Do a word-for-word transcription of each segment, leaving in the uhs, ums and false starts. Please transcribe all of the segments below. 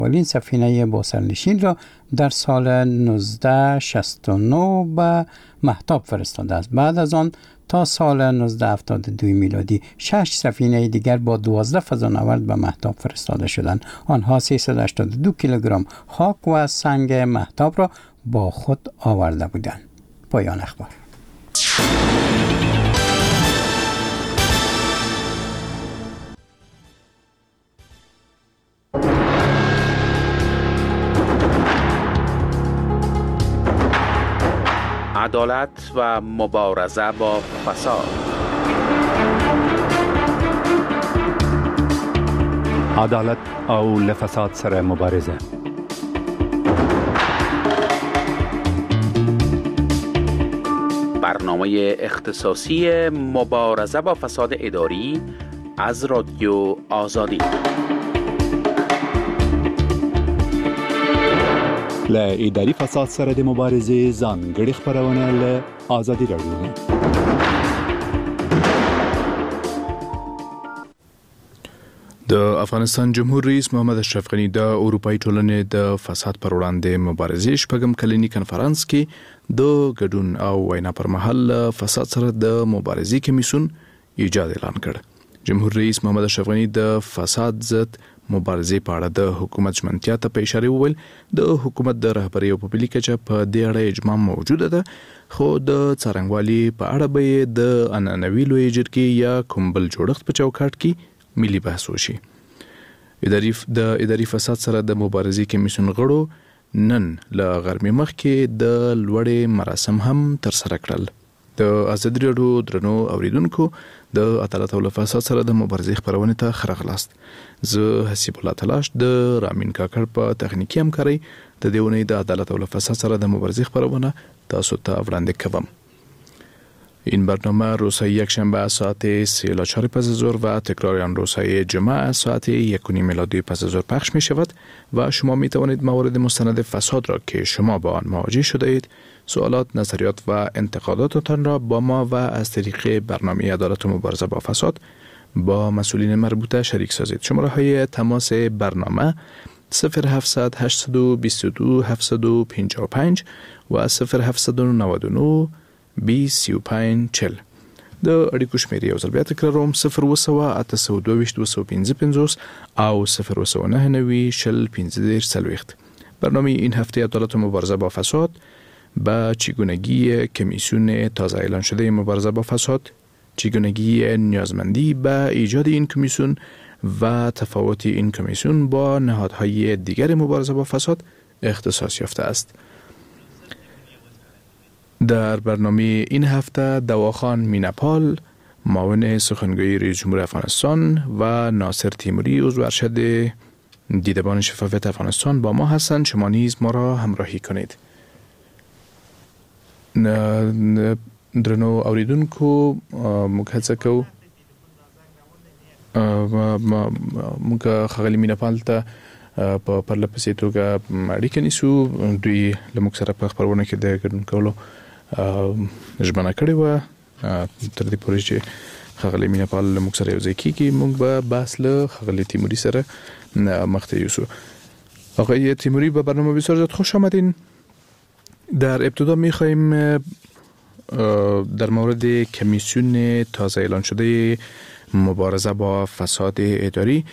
اولین سفینه باسرنشین را در سال نوزده شصت و نه به مهتاب فرستاده است. بعد از آن تا سال نوزده هفتاد و دو میلادی شش سفینه دیگر با دوازده فضانورد به مهتاب فرستاده شدند. آنها سیصد و هشتاد و دو کیلوگرم خاک و سنگ مهتاب را با خود آورده بودند. پایان اخبار. عدالت و مبارزه با فساد. عدالت او لفساد سره مبارزه. برنامه اختصاصی مبارزه با فساد اداری از رادیو آزادی. ل اداري فساد سره د مبارزې ځانګړي خبرونه له آزادي راډیو. د افغانستان جمهور رئیس محمد اشرف غنی د اروپאי ټولنې د فساد پر وړاندې مبارزې شپږم کلنی کنفرانس کې د ګډون او وینا پر مهال فساد سره د مبارزې کمیسیون ایجاد اعلان کړ. جمهور رئیس محمد اشرف غنی د فساد ضد مبارزې په اړه د حکومت ژمنتیا ته په اشاره وویل د حکومت د رهبرۍ په ملي کچه په دې اړه اجماع موجوده ده، خو د څارنګوالي په اړه به د عنعنوي لویې جرګې یا کوم بل جوړښت په چوکاټ کې ملي بحث وشي. اداري د اداري فساد سره د مبارزې کمیسیون غړو نن له غرمې مخکې د لوړې مراسم هم ترسره کړل. د ازادي راډیو درنو اوریدونکو د عدالت او فساد سره د مبارزې خبرونه ته خرغلاست. زه حسیب الله تلاش د رامین کاکړ په تخنیکی همکاري د دیونې د عدالت او فساد سره د مبارزې خبرونه تاسو ته وړاندې کوم. این برنامه روزهای یکشنبه ساعت سه الی چهار پس از ظهر و تکرار آن روزهای جمعه ساعت یک و نیم میلادی پس از ظهر پخش می شود و شما می توانید موارد مستند فساد را که شما با آن مواجه شده اید، سوالات، نظریات و انتقاداتتان را با ما و از طریق برنامه عدالت و مبارزه با فساد با مسئولین مربوطه شریک سازید. شماره های تماس برنامه صفر هفتصد هشتصد و بیست و دو هفتصد و پنجاه و پنج و صفر هفتصد و نود و نه بیست سی و پنج چهل. د اړیکو شمیرې یو ځل بیا تکراروم: صفر اوه سوه اته سوه دوه ویشت دوه سوه پنځه پنځوس او صفر اوه سوه نهه نوي شل پنځه دېرش څلوېښت. برنامه این هفته عدالت و مبارزه با فساد به چگونگی کمیسیون تازه اعلان شده مبارزه با فساد، چگونگی نیازمندی به ایجاد این کمیسیون و تفاوت این کمیسیون با نهادهای دیگر مبارزه با فساد اختصاص یافته است. در برنامه این هفته دواخان مینپال، معاون سخنگوی رئیس جمهور افغانستان و ناصر تیموری عضو ارشد دیدبان شفافیت افغانستان با ما هستند. شما نیز ما را همراهی کنید. درنو اوریدونکو، موږ هڅه کوو موږ ښاغلي مینپال ته په پرله پسې توګه اړیکه نیسو. دوی له موږ سره په خپرونه کې د ګډون کولو ژمنه کړې وه. تر دې پورې چې ښاغلي مینپال له موږ سره یو ځای کېږي، موږ به بحث له ښاغلي تیموري سره مخته یوسو. آقای تیموری، به برنامه بسیار زیاد خوش آمدین. در ابتدا می‌خوایم در مورد کمیسیون تازه اعلان شده مبارزه با فساد اداری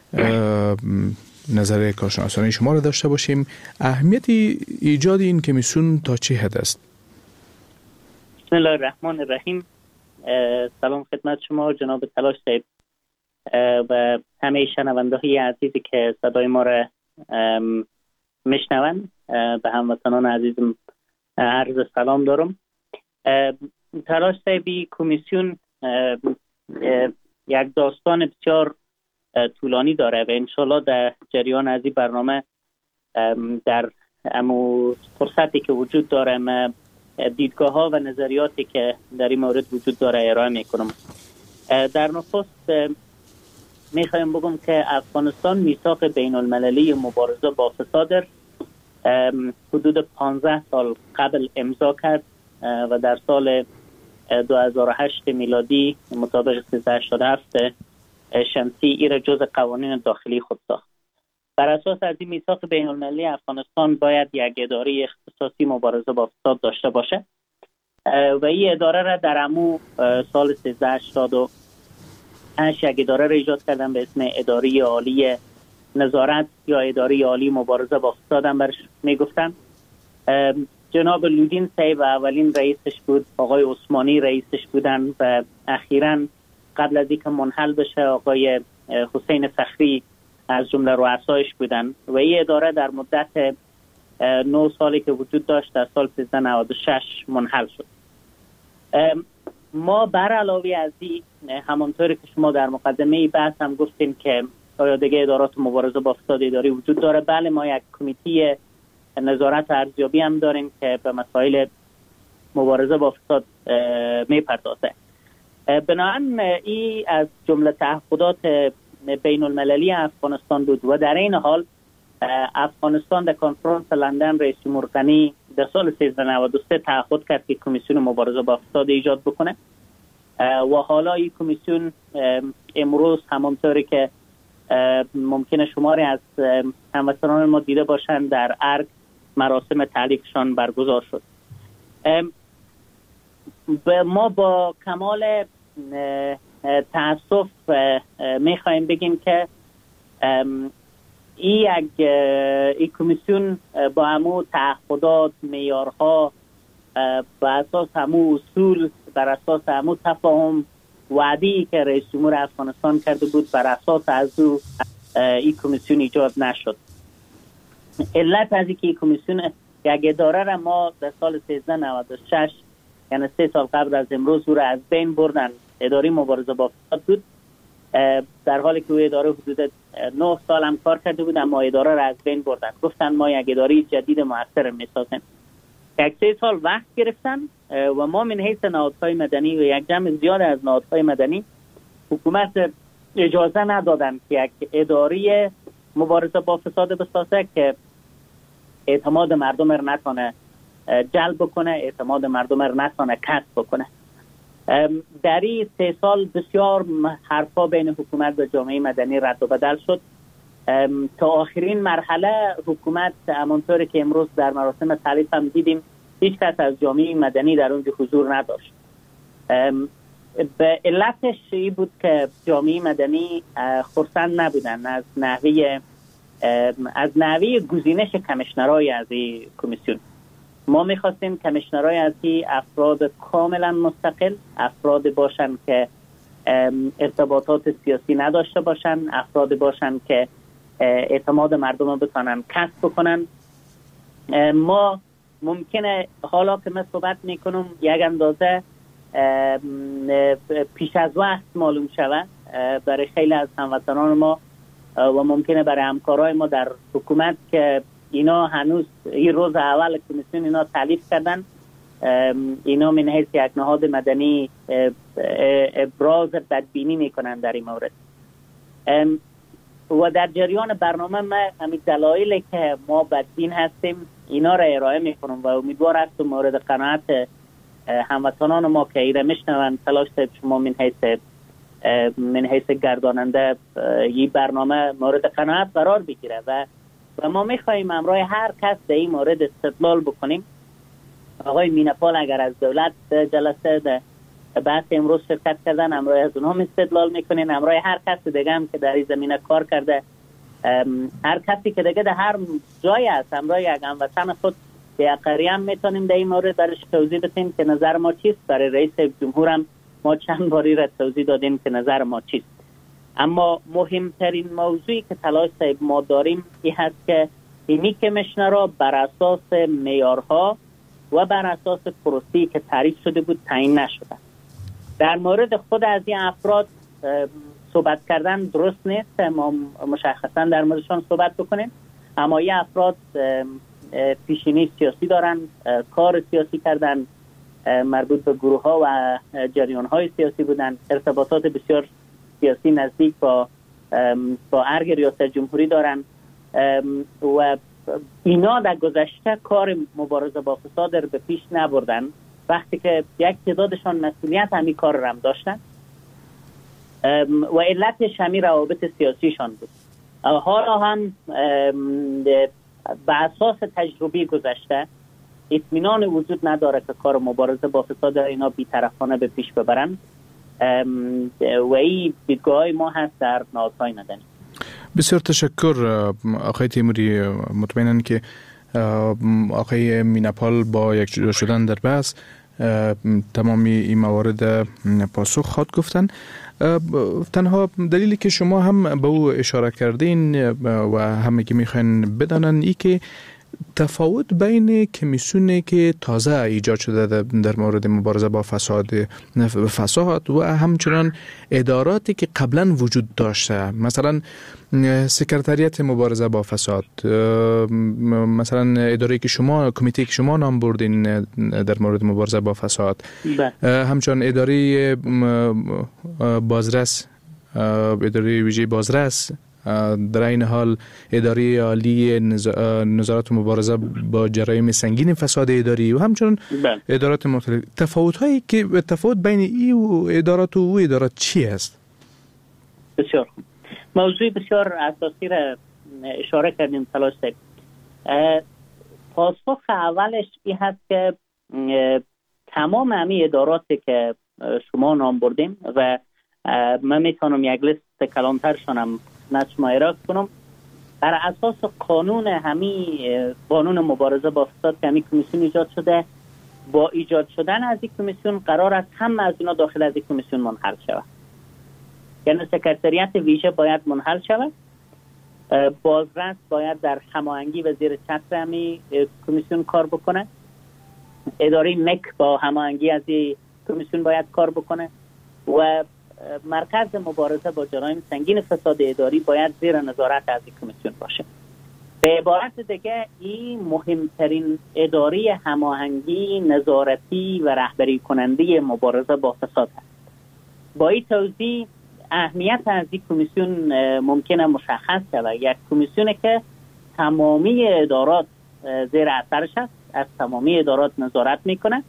نظر کارشناسان شما را داشته باشیم. اهمیت ایجاد این کمیسیون تا چه حد است؟ بسم الله الرحمن الرحیم. سلام خدمت شما جناب تلاش صاحب و همه شنونده های عزیزی که صدای ما را میشنوند. به هموطنان عزیزم عرض سلام دارم. تلاش صاحبی کمیسیون یک داستان بسیار طولانی داره و انشالله در جریان از این برنامه در امو فرصتی که وجود داره ما دیدگاه ها و نظریاتی که در این مورد وجود داره ارائه میکنم. در نخست میخوایم بگم که افغانستان میثاق بین المللی مبارزه با فساد حدود پانزده سال قبل امضا کرد و در سال دو هزار و هشت میلادی مطابق سیزده هشتاد و هفت شمسی ای را جز قوانین داخلی خود ساخت. بر اساس از این میثاق بین المللی افغانستان باید یک اداره اختصاصی مبارزه با فساد داشته باشه و این اداره را در امو سال سیزده هشتاد و هشت یک اداره را ایجاد کردن به اسم اداره عالی نظارت یا اداره عالی مبارزه با فساد هم برش میگفتن. جناب لودین صاحب اولین رئیسش بود، آقای عثمانی رئیسش بودن و اخیراً قبل از اینکه منحل بشه آقای حسین فخری از جمله رؤسایش بودن و این اداره در مدت نه سالی که وجود داشت در سال سیزده نود و شش منحل شد. ما بر علاوه از این همانطوری که شما در مقدمه بحث هم گفتین که آیا دیگه ادارات مبارزه با فساد اداری وجود داره، بله ما یک کمیته نظارت ارزیابی هم داریم که به مسائل مبارزه با فساد میپردازه. بنابراین این از جمله تعهدات بین المللی افغانستان بود و در این حال افغانستان در کنفرانس لندن رئیس جمهور غنی در سال سیزده نود و سه تعهد کرد که کمیسیون مبارزه با فساد ایجاد بکنه و حالا این کمیسیون امروز همونطوری که ممکنه شماری از هموطنان ما دیده باشن در ارگ مراسم تعلیقشان برگزار شد. ما با کمال تأسف میخوایم بگیم که این یک این کمیسیون با همو تعهدات، معیارها، بر اساس همو اصول، بر اساس همو تفاهم وعده‌ای که رئیس جمهور افغانستان کرده بود بر اساس از او این کمیسیون ایجاد نشد. علت از اینکه این کمیسیون یک اداره را ما در سال سیزده نود و شش یعنی سه سال قبل از امروز او را از بین بردن، اداره مبارزه با فساد بود، در حالی که او اداره حدود نه سال هم کار کرده بود اما اداره را از بین بردن. گفتن ما یک اداره جدید مؤثر میسازیم. یک سه سال وقت گرفتن و ما من حیث نهادهای مدنی و یک جمع زیاد از نهادهای مدنی حکومت اجازه ندادن که یک اداره مبارزه با فساد بسازه که اعتماد مردم را نتونه جلب بکنه، اعتماد مردم را نتونه کسب بکنه. در این سه سال بسیار حرفا بین حکومت و جامعه مدنی رد و بدل شد تا آخرین مرحله حکومت همانطوری که امروز در مراسم تعریف هم دیدیم هیچ کس از جامعه مدنی در اونجا حضور نداشت. به علتش این بود که جامعه مدنی خرسند نبودن از نحوه از نحوه گزینش کمیشنرای از این کمیسیون. ما میخواستیم کمیشنرای از این افراد کاملا مستقل، افراد باشن که ارتباطات سیاسی نداشته باشن، افراد باشن که اعتماد مردم رو بتونن کسب بکنن. ما ممکنه حالا که من صحبت میکنم یک اندازه پیش از وقت معلوم شود برای خیلی از هموطنان ما و ممکنه برای همکارای ما در حکومت که اینا هنوز این روز اول کمیسیون اینا تعلیف کردن، اینا من حیث یک نهاد مدنی ابراز بدبینی میکنن در این مورد و در جریان برنامه ما همین دلایلی که ما بدبین هستیم اینا را ارائه میکنم و امیدوار هستم مورد قناعت هموطنان ما که ایره میشنون تلاش صاحب شما من حیث من حیث گرداننده این برنامه مورد قناعت قرار بگیره و و ما میخواییم امروی هر کس در این مورد استدلال بکنیم. آقای مینپال اگر از دولت جلسه ده بحث امروز شرکت کردن امروی از اونها استدلال میکنین، امروی هر کس دیگه هم که در این زمینه کار کرده، هر کسی که دیگه در هر جای است امروی یک هموطن خود به اقریه هم میتونیم در این مورد برش توضیح بدیم که نظر ما چیست. برای رئیس جمهورم ما چند باری را توضیح دادیم که نظر ما چیست. اما مهمترین موضوعی که تلاش صاحب ما داریم این هست که اینی کمیشنرها بر اساس معیارها و بر اساس پروسه‌ای که تعریف شده بود تعیین نشده. در مورد خود از این افراد صحبت کردن درست نیست، ما مشخصا در موردشان صحبت بکنیم، اما این افراد پیشینی سیاسی دارن، کار سیاسی کردن، مربوط به گروه ها و جریان های سیاسی بودن، ارتباطات بسیار سیاسی نزدیک با با ارگ ریاست جمهوری دارن و اینا در گذشته کار مبارزه با فساد رو به پیش نبردن وقتی که یک تعدادشان مسئولیت همین کار رو هم داشتن و علتش همین روابط سیاسیشان بود. حالا هم به اساس تجربه گذشته اطمینان وجود نداره که کار مبارزه با فساد اینا بی‌طرفانه به پیش ببرن و این دیدگاه ما هست در نهادهای مدنی. بسیار تشکر آقای تیموری. مطمئنم که آقای میناپال با یک جدا شدن در بحث تمامی این موارد پاسخ خواهد گفتن. تنها دلیلی که شما هم به او اشاره کردین و همه که میخواین بدانن ای که تفاوت بین کمیسیونی که تازه ایجاد شده در مورد مبارزه با فساد فساد و همچنان اداراتی که قبلا وجود داشته، مثلا سکرتریات مبارزه با فساد، مثلا اداره که شما کمیته که شما نام بردین در مورد مبارزه با فساد، همچنان اداره بازرس، اداره ویژه بازرس، در این حال اداره عالی نظارت و مبارزه با جرایم سنگین فساد اداری و همچنین ادارات مختلف. تفاوت هایی که تفاوت بین ای و ادارات و او ادارات چی است؟ بسیار موضوع بسیار اساسی را اشاره کردیم تلاش داریم. پاسخ اولش این هست که تمام همین اداراتی که شما نام بردیم و من میتونم یک لیست کلانترشانم نشمایرات کنم، بر اساس قانون همی قانون مبارزه با فساد که همی کمیسیون ایجاد شده، با ایجاد شدن از این کمیسیون قرار است هم از اینا داخل از این کمیسیون منحل شود. یعنی سکرتریات ویژه باید منحل شود، بازرس باید در هماهنگی و زیر چتر همی کمیسیون کار بکنه، اداره مک با هماهنگی از این کمیسیون باید کار بکنه و مرکز مبارزه با جرایم سنگین فساد اداری باید زیر نظارت از این کمیسیون باشه. به عبارت دیگه این مهمترین اداره هماهنگی نظارتی و رهبری کننده مبارزه با فساد است. با این توضیح اهمیت از این کمیسیون ممکنه مشخص شود. یک کمیسیونه که تمامی ادارات زیر اثرش است، از تمامی ادارات نظارت میکنه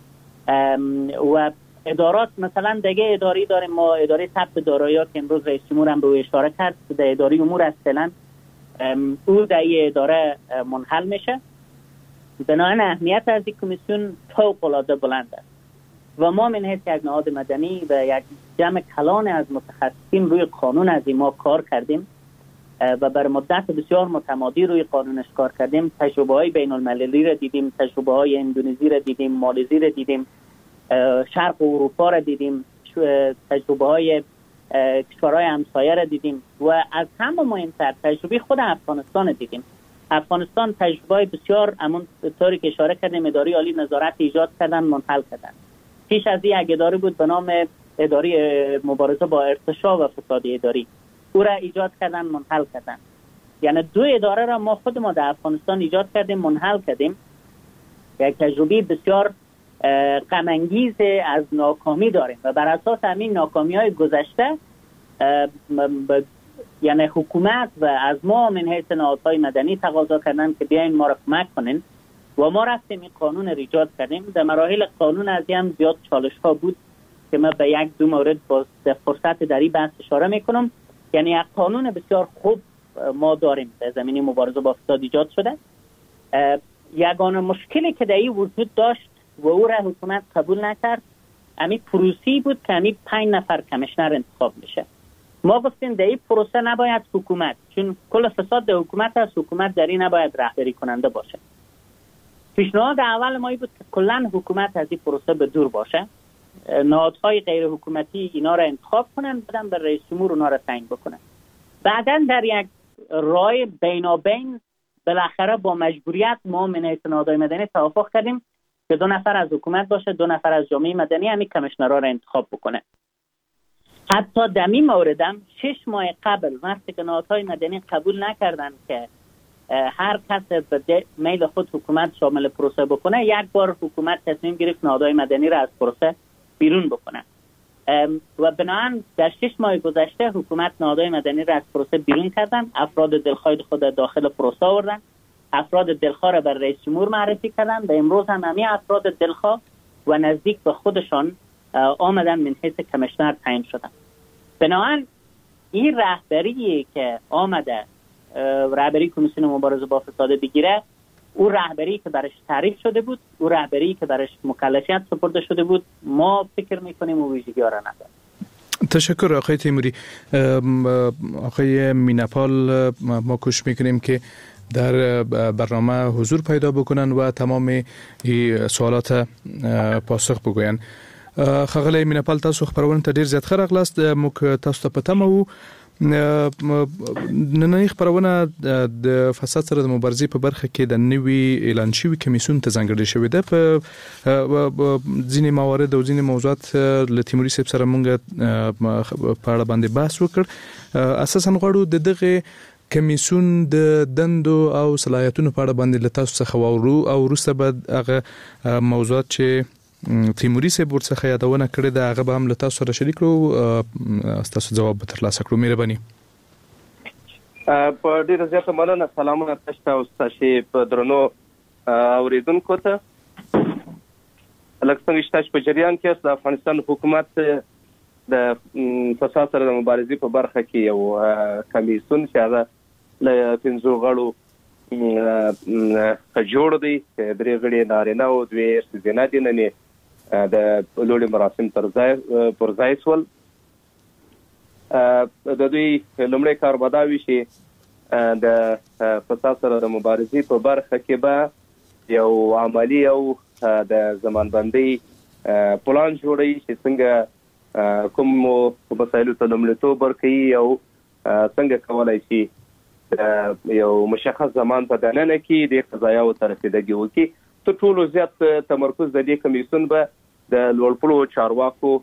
و ادارات مثلا دیگه اداری داریم ما، اداره ثبت دارایی‌ها که امروز رئیس جمهور هم به او اشاره کرد که در اداره امور اصلا او در این اداره منحل میشه. بنابراین اهمیت از این کمیسیون فوق‌العاده بلند است و ما من حیث یک نهاد مدنی و یک جمع کلان از متخصصین روی قانون از این ما کار کردیم و بر مدت بسیار متمادی روی قانونش کار کردیم. تجربه های بین المللی را دیدیم، تجربه های اندونزی را دیدیم، مالزی را دیدیم، شرق اروپا را دیدیم، تجربه های کشورهای همسایه را دیدیم و از همه مهمتر تجربه خود افغانستان دیدیم. افغانستان تجربه بسیار همون طوری که اشاره کردیم اداره عالی نظارت ایجاد کردن، منحل کردن. پیش از این یک اداره بود به نام اداره مبارزه با ارتشا و فساد اداری، او را ایجاد کردن، منحل کردن. یعنی دو اداره را ما خود ما در افغانستان ایجاد کردیم، منحل کردیم. یک تجربه بسیار غم انگیز از ناکامی داریم و بر اساس همین ناکامی های گذشته یعنی حکومت و از ما من حیث نهادهای مدنی تقاضا کردن که بیاین ما را کمک کنین و ما رفتیم این قانون را ایجاد کردیم. در مراحل قانون از هم زیاد چالش ها بود که ما به یک دو مورد با فرصت در این بحث اشاره میکنم. یعنی یک قانون بسیار خوب ما داریم در زمینه مبارزه با فساد ایجاد شده. یگانه مشکلی که در این وجود داشت و او را حکومت قبول نکرد امی پروسی بود که امی پنج نفر کمیشنر انتخاب میشه. ما گفتیم در این پروسه نباید حکومت، چون کل فساد در حکومت است، حکومت در این نباید رهبری کننده باشه. پیشنهاد اول ما بود که کلا حکومت از این پروسه به دور باشه، نهادهای غیر حکومتی اینا را انتخاب کنن، بعدن به رئیس جمهور اونا را تعیین بکنن. بعدن در یک رای بینابین بالاخره با مجبوریت ما من حیث نهادهای مدنی توافق کردیم که دو نفر از حکومت باشه، دو نفر از جامعه مدنی همین کمیشنرها را انتخاب بکنه. حتی در این موردم شش ماه قبل وقتی که نهادهای مدنی قبول نکردن که هر کس به میل خود حکومت شامل پروسه بکنه، یک بار حکومت تصمیم گرفت نهادهای مدنی را از پروسه بیرون بکنه و بنابراین در شش ماه گذشته حکومت نهادهای مدنی را از پروسه بیرون کردن، افراد دلخواه خود داخل پروسه آوردن، افراد دلخواه را بر رئیس جمهور معرفی کردن و امروز هم همین افراد دلخواه و نزدیک به خودشان آمدن من حیث کمیشنر تعیین شدن. بنابراین این رهبری که آمده رهبری کمیسیون مبارزه با فساد بگیره، او رهبری که برش تعریف شده بود، او رهبری که برش مکلفیت سپرده شده بود، ما فکر میکنیم او ویژگی ها را نداره. تشکر آقای تیموری. آقای مینپال، ما کوشش میکنیم که در برنامه حضور پیدا بکنن و تمام سوالات پاسخ بگوین. خغلی مینپال، تاسو خبرونه ته ډیر زیات خرغلاست، موږ تاسو ته پته مو نننۍ خبرونه د فساد سره د مبارزې په برخه کې د نوي اعلان شوی کمیسیون ته ځانګړې شوې ده. په ځینې موارد او ځینې موضوعات له تیموري صاحب سره موږ په اړه باندې بحث وکړ. اساساً غواړو د دغه کمیسیون د دندو او صلاحیتونو په اړه باندې له تاسو څخه واورو او وروسته به هغه موضوعات چې تیموري صاحب ورڅخه یادونه کړې ده هغه به هم له تاسو سره شریک کړو، تاسو ځواب به ترلاسه کړو. مهرباني. په ډیره زیاته مننه. سلامونه تاسو ته او تاسو په درنو اوریدونکو ته. لکه څنګه چې تاسو په جریان کې د افغانستان حکومت د فساد سره د مبارزې په برخه کې یو کمیسیون چې هغه له پنځو غړو جوړ دی، درې غړي نارینه او دوی ښځینه دي. نن د لوړې مراسم پر ځای پر ځای شول. د دوی لومړی کار به دا وي چې د فساد سره د مبارزې په برخه کې به یو عملي او د زمانبندۍ پلان جوړوي چې څنګه کوم مسایلو ته لومړیتوب ورکوي او څنګه کولی شي یو مشخص زمان په دننه کې د قضایاو ته رسیدګي وکړي. تر ټولو زیات تمرکز د دې کمیسیون به د لوړپوړو چارواکو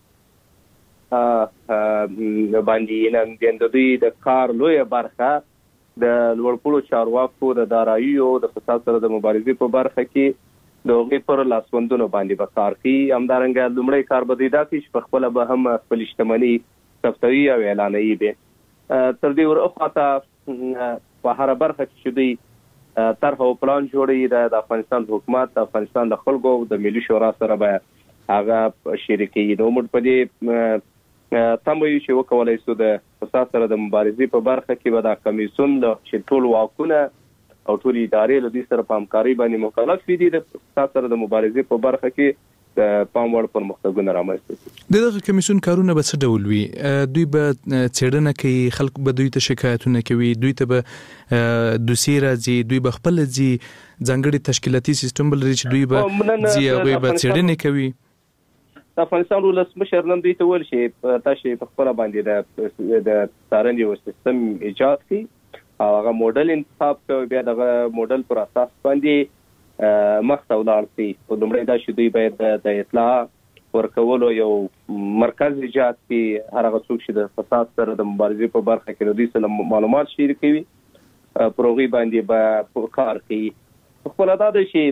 باندې نن د دوی د کار لویه برخه د لوړپوړو چارواکو د داراییو د فساد سره د مبارزې په برخه کې د هغوی پر لاسوندونو باندې به کار کوي. همدارنګه لومړی کار به دی دا کوي چې په خپله به هم خپلې شتمنۍ ثبتوي او اعلانوي به. تر دې ورخواته په هره برخه کې چې دوی طرح او پلان جوړوي د افغانستان حکومت د افغانستان د خلکو او د ملي شورا سره به هغه شریکوي. نو موږ په دې تمه یو چې وکولی شو د فساد سره د مبارزې په برخه کې به دا کمیسیون چې ټول واکونه او ټول ادارې له دې سره په همکارۍ باندې مکلف دي د فساد سره د مبارزې په برخه کې د پام وړ پرمختګونه رامنځته کړي. دغه کمیسیون کارونه به څه ډول وي؟ دوی به څېړنه کوي، خلک به دوی ته شکایتونه کوي، دوی ته به دوسیې راځي، دوی به خپله ځي، ځانګړي تشکیلاتي سیستم به لري چې دوی به ځي هغوی به څېړنې کوي. د افغانستان ولسمشر نن دوی ته ویل چې تاسو په خپله باندې د څارنې یو سیستم ایجاد کړي او هغه موډل انتخاب کوي، بیا دغه موډل پر اساس باندې مخ ته ولاړ شي. په لومړی دا چې دوی باید د اطلاع ورکولو یو مرکز ایجاد کړي. هر هغه څوک چې د فساد سره د مبارزې په برخه کې له دوی سره معلومات شریکوي پر هغوی باندې به کار کوي. خپله دا ده چې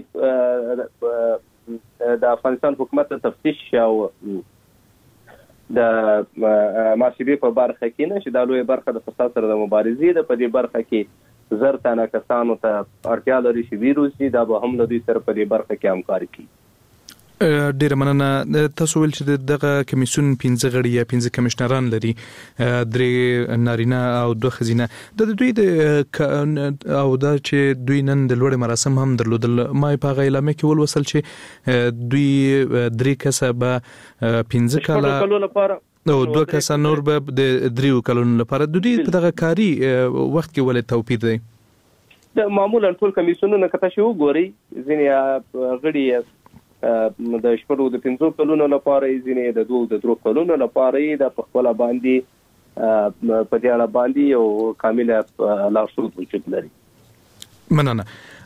د افغانستان حکومت د تفتیش او د محاسبې په برخه کې نه چې دا لویه برخه د فساد سره د مبارزې ده. په دې برخه کې زر تنه کسانو ته اړتیا لري چې ویروسي دا به هم له دوی سره په دې برخه کې همکاري کوي. ډیره مننه. تاسو ویل چې دغه کمیسیون پنځه غړي یا پنځه کمشنران لري، درې نارینه او دوه ښځینه. د دوی د او دا چې دوی نن د لوړې مراسم هم درلودل، ما په هغه اعلامیه کې ولوستل چې دوی درې کسه به پنځه کاله لپاره او دوه کسه نور به د دریو کلونو لپاره. د دوی په دغه کاري وخت کې ولې توپیر دی؟ معمولا ټول کمیسیونونه که تاسو وګورئ ځینې غړي د شپږو د پنځو کلونو لپاره، ځینې د دوه د درو کلونو لپاره د په خپله باندې په دې اړه باندې یو کامله لارښود وجود لري. مننه.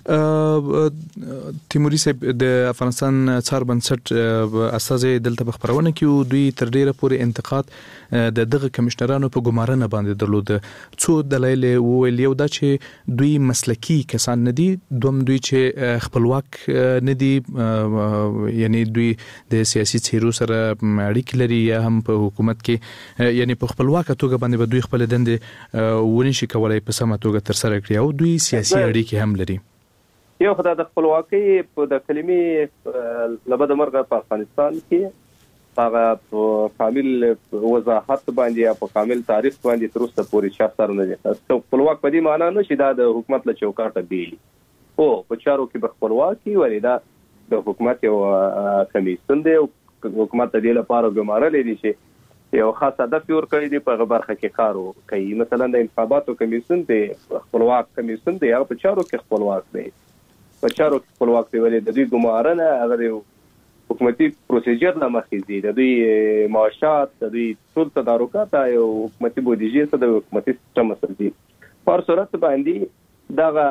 تیموري صاحب د افغانستان څار بنسټ استازي دلته په خبرونه کې دوی تر ډیره پورې انتقاد د دغه کمشنرانو په ګمارنه باندې درلود. څو دلایل وویل، یو دا چې دوی مسلکی کسان نه دي، دوم دوی چې خپلواک نه دي، یعنی دوی د سیاسي څیرو سره اړیکې لري یا هم په حکومت کې یعنی په خپلواک توګه باندې به دوی خپل دندې ونشي کولای په سمه توګه تر سره کړي، او دوی سیاسي اړیکې هم لري. یو خدای د خپلواکۍ په د کلمې لبد مرغه په افغانستان کې هغه کامل وضاحت باندې یا په کامل تاریخ باندې تر اوسه پورې چا سره نه دي. خپلواک په دې معنی نه چې دا د حکومت له چوکاټه بیل او په چارو کې به خپلواکي ولې دا د حکومت یو کمیسیون دی. حکومت د دې لپاره ګمارل دي چې یو خاص هدف ور کړی دی په برخه کې کار کوي. مثلا د انتخاباتو کمیسیون دی خپلواک کمیسیون دی هغه په چارو کې خپلواک دی په چارو کې خپلواک دی ولې د دې ګمارنه هغه حکومتي پروسیجر نه مخکې دي. د دوی معاشات د دوی ټول تدارکات او حکومتي بودیجې څخه د حکومتي سیستم سره دي. په صورت باندې دا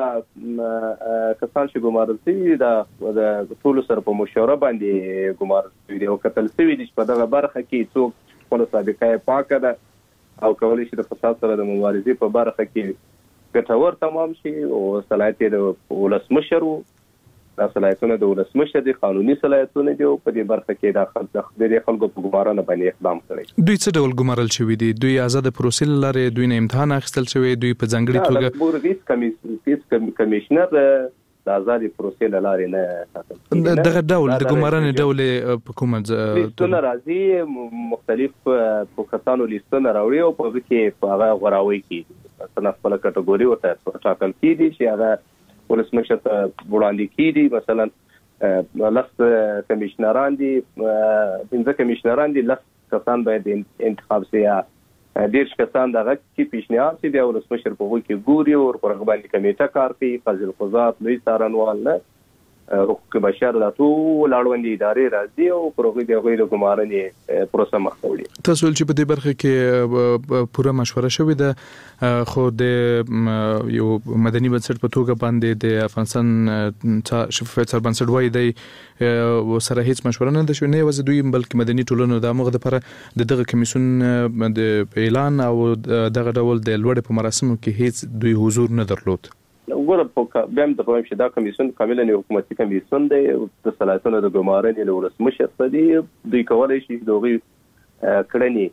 کسان چې ګمارل شوي د ټول سره په مشوره باندې ګمارل شوي دي او کتل شوي دي چې په دغه برخه کې څوک خپل سابقه پاکه ده او کولی شي د فساد سره د مبارزې په برخه کې ګټور تمام شي او صلاحیت د ولسمشر دا صلاحیتونه د ولسمشر دي قانوني صلاحیتونه دي او په دې برخه کې د خلکو د خلکو په ګمارنه باندې اقدام کړی. دوی څه ډول ګمارل شوي دي؟ دوی آزاد پروسې لري؟ دوی نه امتحان اخیستل شوی؟ دوی په ځانګړي توګه د بورګیس کمیسیون کمیشنر د آزاد پروسې لارې نه ساتل دغه ډول د ګمارنې ډول په کومه لیستونه راځي مختلف په کسانو لیستونه راوړي او په کې هغه غوراوي کې مثلا خپل کټګوري ورته ټاکل کیږي چې هغه ولسمشر ته وړاندې کیږي. مثلا لس کمیشنران دي پنځه کمیشنران دي لس کسان باید انتخاب شي یا ډیر کسان دغه کې پیشنهاد شي د ولسمشر په وګړي کې ګوري او پر غوښتنې کمیټه کار کوي. قاضي القضات لوی څارنوال نه حقوق بشر د ټول اړوند ادارې راځي او پروګرام دی غوړي د ګمارنې پروسه مخ ته وړي. تاسو چې په دې برخه کې پوره مشوره شوې ده خو د یو مدني بنسټ په توګه باندې د افغانستان شفافیت سربنسټ وایي دی سره هیڅ مشوره نه ده شوې نه یوازې دوی بلکې مدني ټولنو د موږ لپاره د دغه کمیسیون د اعلان او دغه ډول د لوړ په مراسمو کې هیڅ دوی حضور نه درلود. وګوره په بیم د پوهیم چې دا کمیسیون کاملا یو حکومتي کمیسیون دی د صلاحیتونو د ګمارنې له ولسمشر څخه دی. دوی کولی شي د هغوی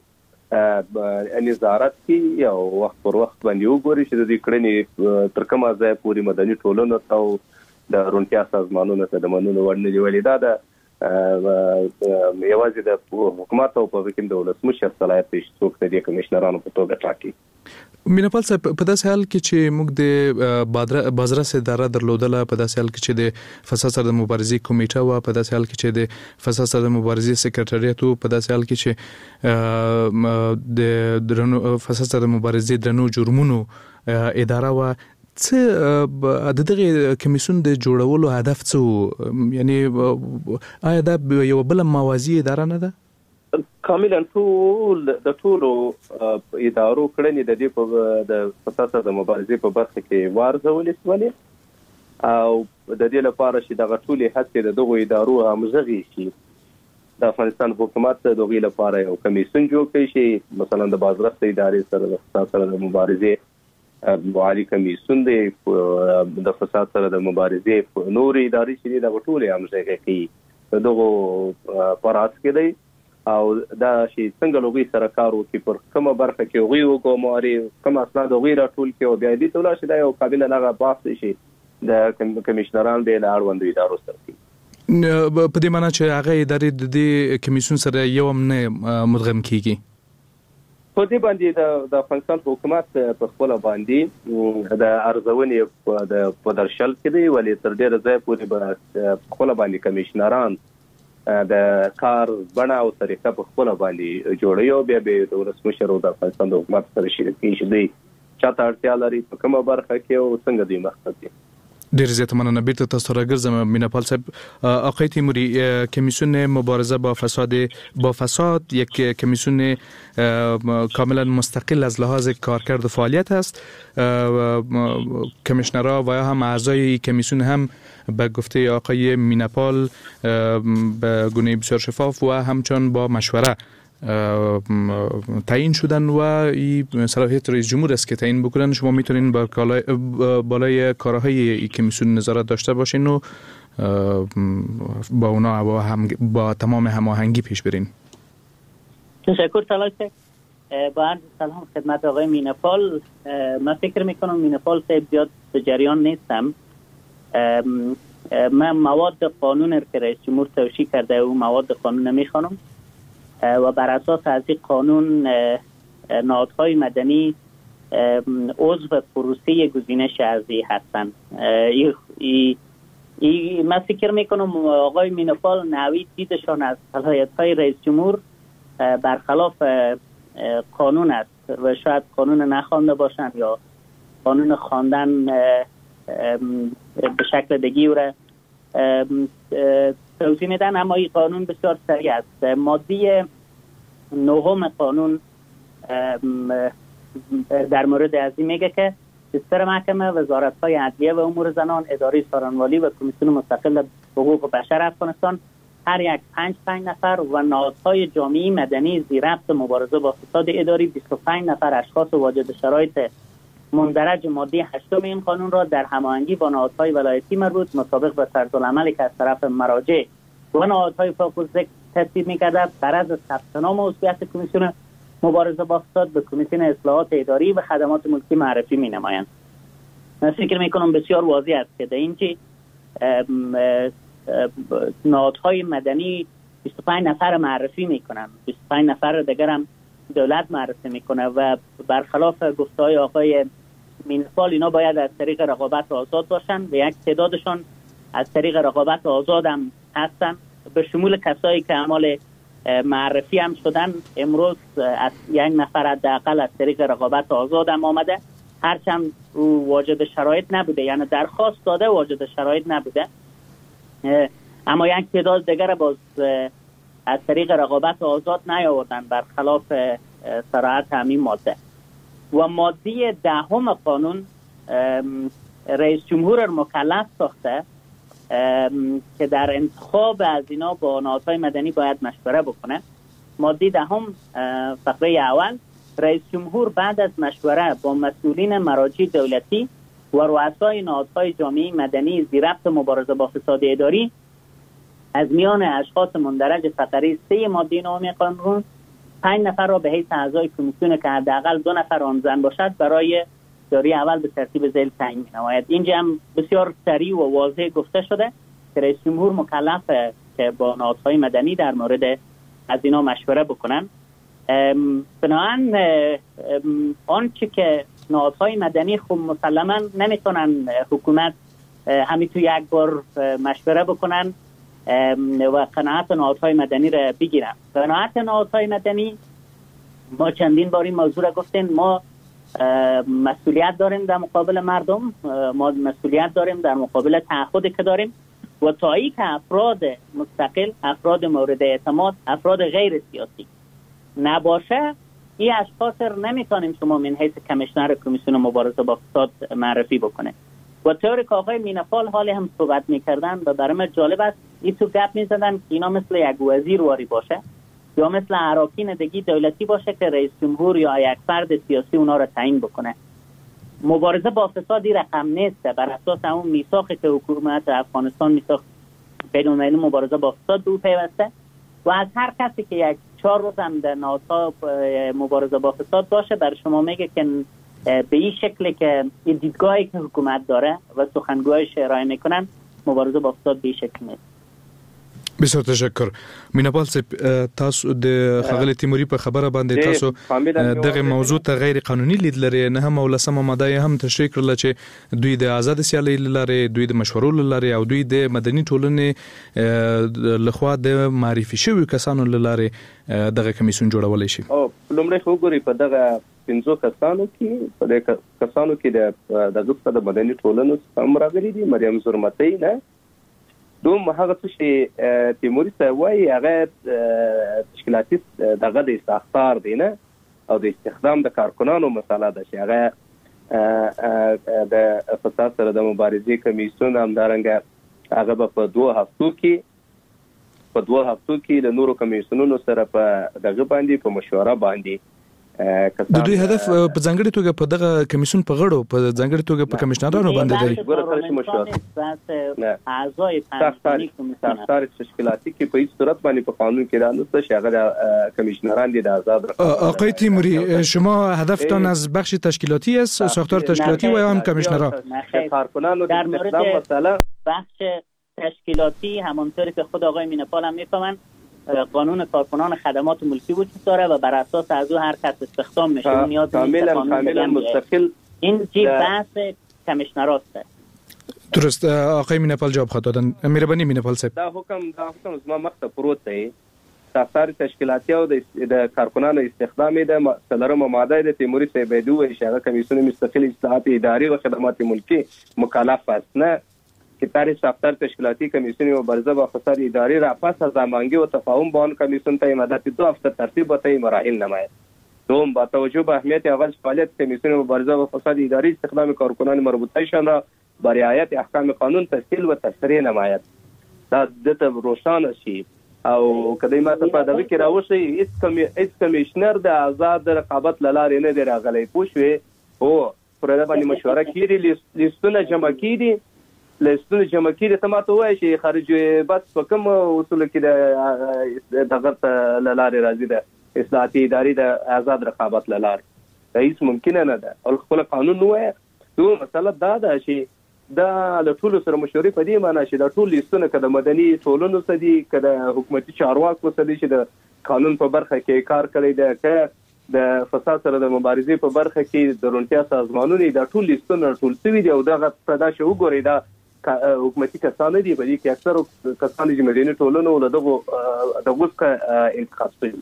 کړنې نظارت کړي او وخت پر وخت باندې وګوري چې د دې کړنې تر کومه ځایه پورې مدني ټولنو ته او د روڼتیا سازمانونو ته د منلو وړ نه دي. ولې دا د یوازې د حکومت او په حکم د ولسمشر صلاحیت دی چې څوک د دې کمیشنرانو په توګه ټاکي. میناپال صاحب په داسې حال کې چې موږ د بازرس اداره درلودله په داسې حال کې چې د فساد سره د مبارزې کمیټه و په داسې حال کې چې د فساد سره د مبارزې سکرټریات و په داسې حال کې چې د درنو فساد سره د مبارزې درنو جرمونو اداره و څه د دغه کمیسیون د جوړولو هدف څه یعنی آیا دا یو بل موازی اداره نه ده؟ کاملا ټول د ټولو ادارو کړنې د دې په د فساد سره د مبارزې په برخه کې وارزولې شولې او د دې لپاره چې دغه ټولې هڅې د دغو ادارو همغږي شي د افغانستان حکومت د دغې لپاره یو کمیسیون جوړ کړي چې مثلا د بازرس ادارې سره د فساد سره د مبارزې عالی کمیسیون دی د فساد سره د مبارزې نور ادارې چې دغه ټولې همغږي کوي دغه پراس کې دی او دا شي څنګه لوګي سره کار وکړي پر کومه برخه کې وغي وګماري کوم اسناد وغي راټول کې او بیا دې ټول شي دا یو قابل نه بحث شي د کمیشنران د اړوند ادارو سره په دې معنی چې هغه ادارې د دې کمیسیون سره یو هم نه مدغم کیږي. په دې باندې د افغانستان حکومت په خپل باندې د ارزونې د پدرشل کې دی ولې تر ډیره ځای پورې به خپل باندې کمیشنران د کار بڼه او طریقه په خپل باندې جوړي او بیا به د ولسمشر او د افغانستان د حکومت سره شریکي شي دی چاته اړتیا لري په کومه برخه کې او څنګه دی مقصد دی. ډیر زیات مننه. بیرته تاسو راګرځم میناپال صاحب. آقای تیموری، کمیسیون مبارزه با فساد با فساد یک کمیسیون کاملا مستقل از لحاظ کارکرد و فعالیت است. کمیشنرها و هم اعضای کمیسیون هم به گفته آقای میناپال به گونه بسیار شفاف و همچنان با مشوره تعیین شدن و این صلاحیت رئیس جمهور است که تعیین بکنن. شما میتونین با بالای کارهای این کمیسیون نظارت داشته باشین و با اونا با, هم با تمام هماهنگی پیش برین. تشکر طلال صاحب. با عرض سلام خدمت آقای میناپال. من فکر میکنم میناپال صاحب زیاد به جریان نیستم. من مواد قانون که رئیس جمهور توشیح کرده و مواد قانون نمیخوانم. و بر اساس از این قانون نهادهای مدنی عضو پروسه گزینش ارضی هستند. ای, ای, ای من فکر میکنم آقای مینوفال نوید دیدشان از صلاحیت‌های رئیس جمهور برخلاف قانون است و شاید قانون نخوانده باشند یا قانون خواندن به شکل دیگی را توضیح میدن، اما این قانون بسیار سریع است. ماده نهم قانون در مورد از این میگه که دستور محکمه، وزارت‌های عدلیه و امور زنان، اداره سارنوالی و کمیسیون مستقل حقوق بشر افغانستان هر یک پنج پنج نفر و نهادهای جامعه مدنی زیر ربط مبارزه با فساد اداری بیست و پنج نفر اشخاص واجد شرایط مندرج ماده هشتم این قانون را در هماهنگی با نهادهای ولایتی مربوط مطابق به طرزالعملی که از طرف مراجع و نهادهای فوق الذکر تصویب می‌گردد غرض ثبت نام عضویت کمیسیون مبارزه با فساد به کمیسیون اصلاحات اداری و خدمات ملکی معرفی می‌نمایند. من فکر می‌کنم بسیار واضح است که در اینجا نهادهای مدنی بیست و پنج نفر معرفی میکنن، بیست و پنج نفر دیگر هم دولت معرفی میکنه و برخلاف گفته‌های آقای مینفال اینا باید از طریق رقابت آزاد باشن و یک تعدادشان از طریق رقابت آزاد هم هستن، به شمول کسایی که اعمال معرفی هم شدن. امروز از یک نفر حداقل از طریق رقابت آزاد هم آمده، هرچند او واجد شرایط نبوده، یعنی درخواست داده واجد شرایط نبوده، اما یک تعداد دیگر باز از طریق رقابت آزاد نیاوردن برخلاف صراحت همین ماده. و ماده دهم قانون رئیس جمهور مکلف ساخته که در انتخاب از اینا با نهادهای مدنی باید مشوره بکنه. ماده دهم فقره اول: رئیس جمهور بعد از مشوره با مسئولین مراجع دولتی و رؤسای نهادهای جامعه مدنی زیر ربط مبارزه با فساد اداری از میان اشخاص مندرج فقره سه ماده نهم قانون پنج نفر را به حیث اعضای کمیسیون که حداقل دو نفر آن زن باشد برای دوره اول به ترتیب ذیل تعیین می‌نماید. اینجا هم بسیار سریع و واضح گفته شده که رئیس جمهور مکلفه که با نهادهای مدنی در مورد از اینا مشوره بکنن. بنابراین آنچه که نهادهای مدنی خب مسلما نمیتونن حکومت همین تو یک بار مشوره بکنن و قناعت نهادهای مدنی را بگیرن. قناعت نهادهای مدنی ما چندین بار این موضوع را گفتیم، ما مسئولیت داریم در مقابل مردم، ما مسئولیت داریم در مقابل تعهدی که داریم و تا ای که افراد مستقل، افراد مورد اعتماد، افراد غیر سیاسی نباشه، این اشخاص نمیتونیم شما من حیث کمیشنر کمیسیون مبارزه با فساد معرفی بکنه. و طوری که آقای مینفال حالی هم صحبت میکردن و برای من جالب است، این تو گپ میزدن که اینا مثل یک وزیر واری باشه یا مثل اراکین دیگه دولتی باشه که رئیس جمهور یا یک فرد سیاسی اونا را تعیین بکنه. مبارزه با فساد رقم نیست، بر اساس اون میثاقی که حکومت افغانستان میثاق بین‌المللی مبارزه با فساد به او پیوسته و از هر کسی که یک چهار روز هم در نهادها مبارزه با فساد باشه بر شما میگه که به این شکلی که این دیدگاهی که حکومت داره و سخنگویش ارائه میکنن مبارزه با فساد به این شکل نیست. بسیار تشکر. میناپال صاحب، تاسو د خغل تیموری په خبره باندې تاسو دغه موضوع ته غیر قانوني لید لري، نه هم ولسمه ماده هم تشریح کړل چې دوی د آزاد سیالي لري، دوی د مشورو لري او دوی د مدني ټولنې لخوا د معرفي شوی کسانو لري دغه کمیسیون جوړولای شي. او لومړی خو ګوري په دغه پنځو کسانو کې په دغه کسانو کې د دغه د مدني ټولنو هم راغلي دي. مریم زرمتي نه دوم هغه څه چې تیموري ته وایي هغه تشکیلاتي دغه د استخدار دی نه او د استخدام د کارکونانو مسله ده چې هغه د فساد سره د مبارزې کمیسیون همدارنګه هغه به په دوه هفتو کې په دوه هفتو کې د نورو کمیسیونونو سره په دغه باندې په مشوره باندې د دوی هدف په ځانګړي توګه په دغه کمیسیون په غړو په ځانګړي توګه په کمیشنرانو باندې دی. اعضای پنځمنی کمیسیون ساختار تشکیلاتی کې په هیڅ صورت باندې په قانون کې رانسته چې هغه کمیشنران دي د آزاد. آقای تیموری، شما هدفتان از بخش تشکیلاتی است، ساختار تشکیلاتی و یا هم کمیشنران؟ کارکنانو در مورد بخش تشکیلاتی همانطوری که خود آقای مینپال هم میفهمن قانون کارکنان خدمات ملکی وجود داره و بر اساس از او هر کس استخدام میشه. اون نیاز کاملا کاملا مستقل. این چی بحث کمیشنراست. درست. آقای مینپال جواب خواهد دادن. مهربانی مینپال صاحب. دا حکم دا حکم زما مخته پروت دی. ساختار تشکیلاتی او د کارکنانو استخدام د څلورمه ماده د تیموري صاحب دوه اشاره کمیسیون مستقل اصلاحات اداري و خدمات ملکی مکلف است نه که تاری ساختار تشکیلاتی کمیسیون مبارزه با فساد اداری را پس از هماهنگی و تفاهم با آن کمیسیون تا مدت دو هفته ترتیب و طی مراحل نماید. دوم، با توجه به اهمیت اول فعالیت کمیسیون مبارزه با فساد اداری استخدام کارکنان مربوطه‌شان را با رعایت احکام قانون تسهیل و تشریع نماید. دا دته روشانه شي او کدی ما ته په دغه کې راوښي هیڅ کمی هیڅ کمیشنر د آزاد رقابت لارې نه دی راغلی پوښوي او پر دا باندې مشوره کیږي لیستونه جمع کیږي لیستونه جمع کیږي ته ماته وایي چې خارج بس په کوم اصول کې د دغه لارې راځي د اصلاحاتي اداري د آزاد رقابت لارې هیڅ ممکن نه ده او خپل قانون وایي نو مسله دا ده چې دا له ټولو سره مشورې په دې معنی چې دا ټول لیستونه که د مدني ټولنو څخه دي که د حکومتي چارواکو څخه دي چې د قانون په برخه کې کار کړی دی که د فساد سره د مبارزې په برخه کې د روڼتیا سازمانونه دا ټول لیستونه ټول شوي دي او دغه په دا چې وګورئ دا حکومتي کسان دي په دې کې اکثر کسان چې مدني ټولنو له دغو دغو څخه انتخاب شوي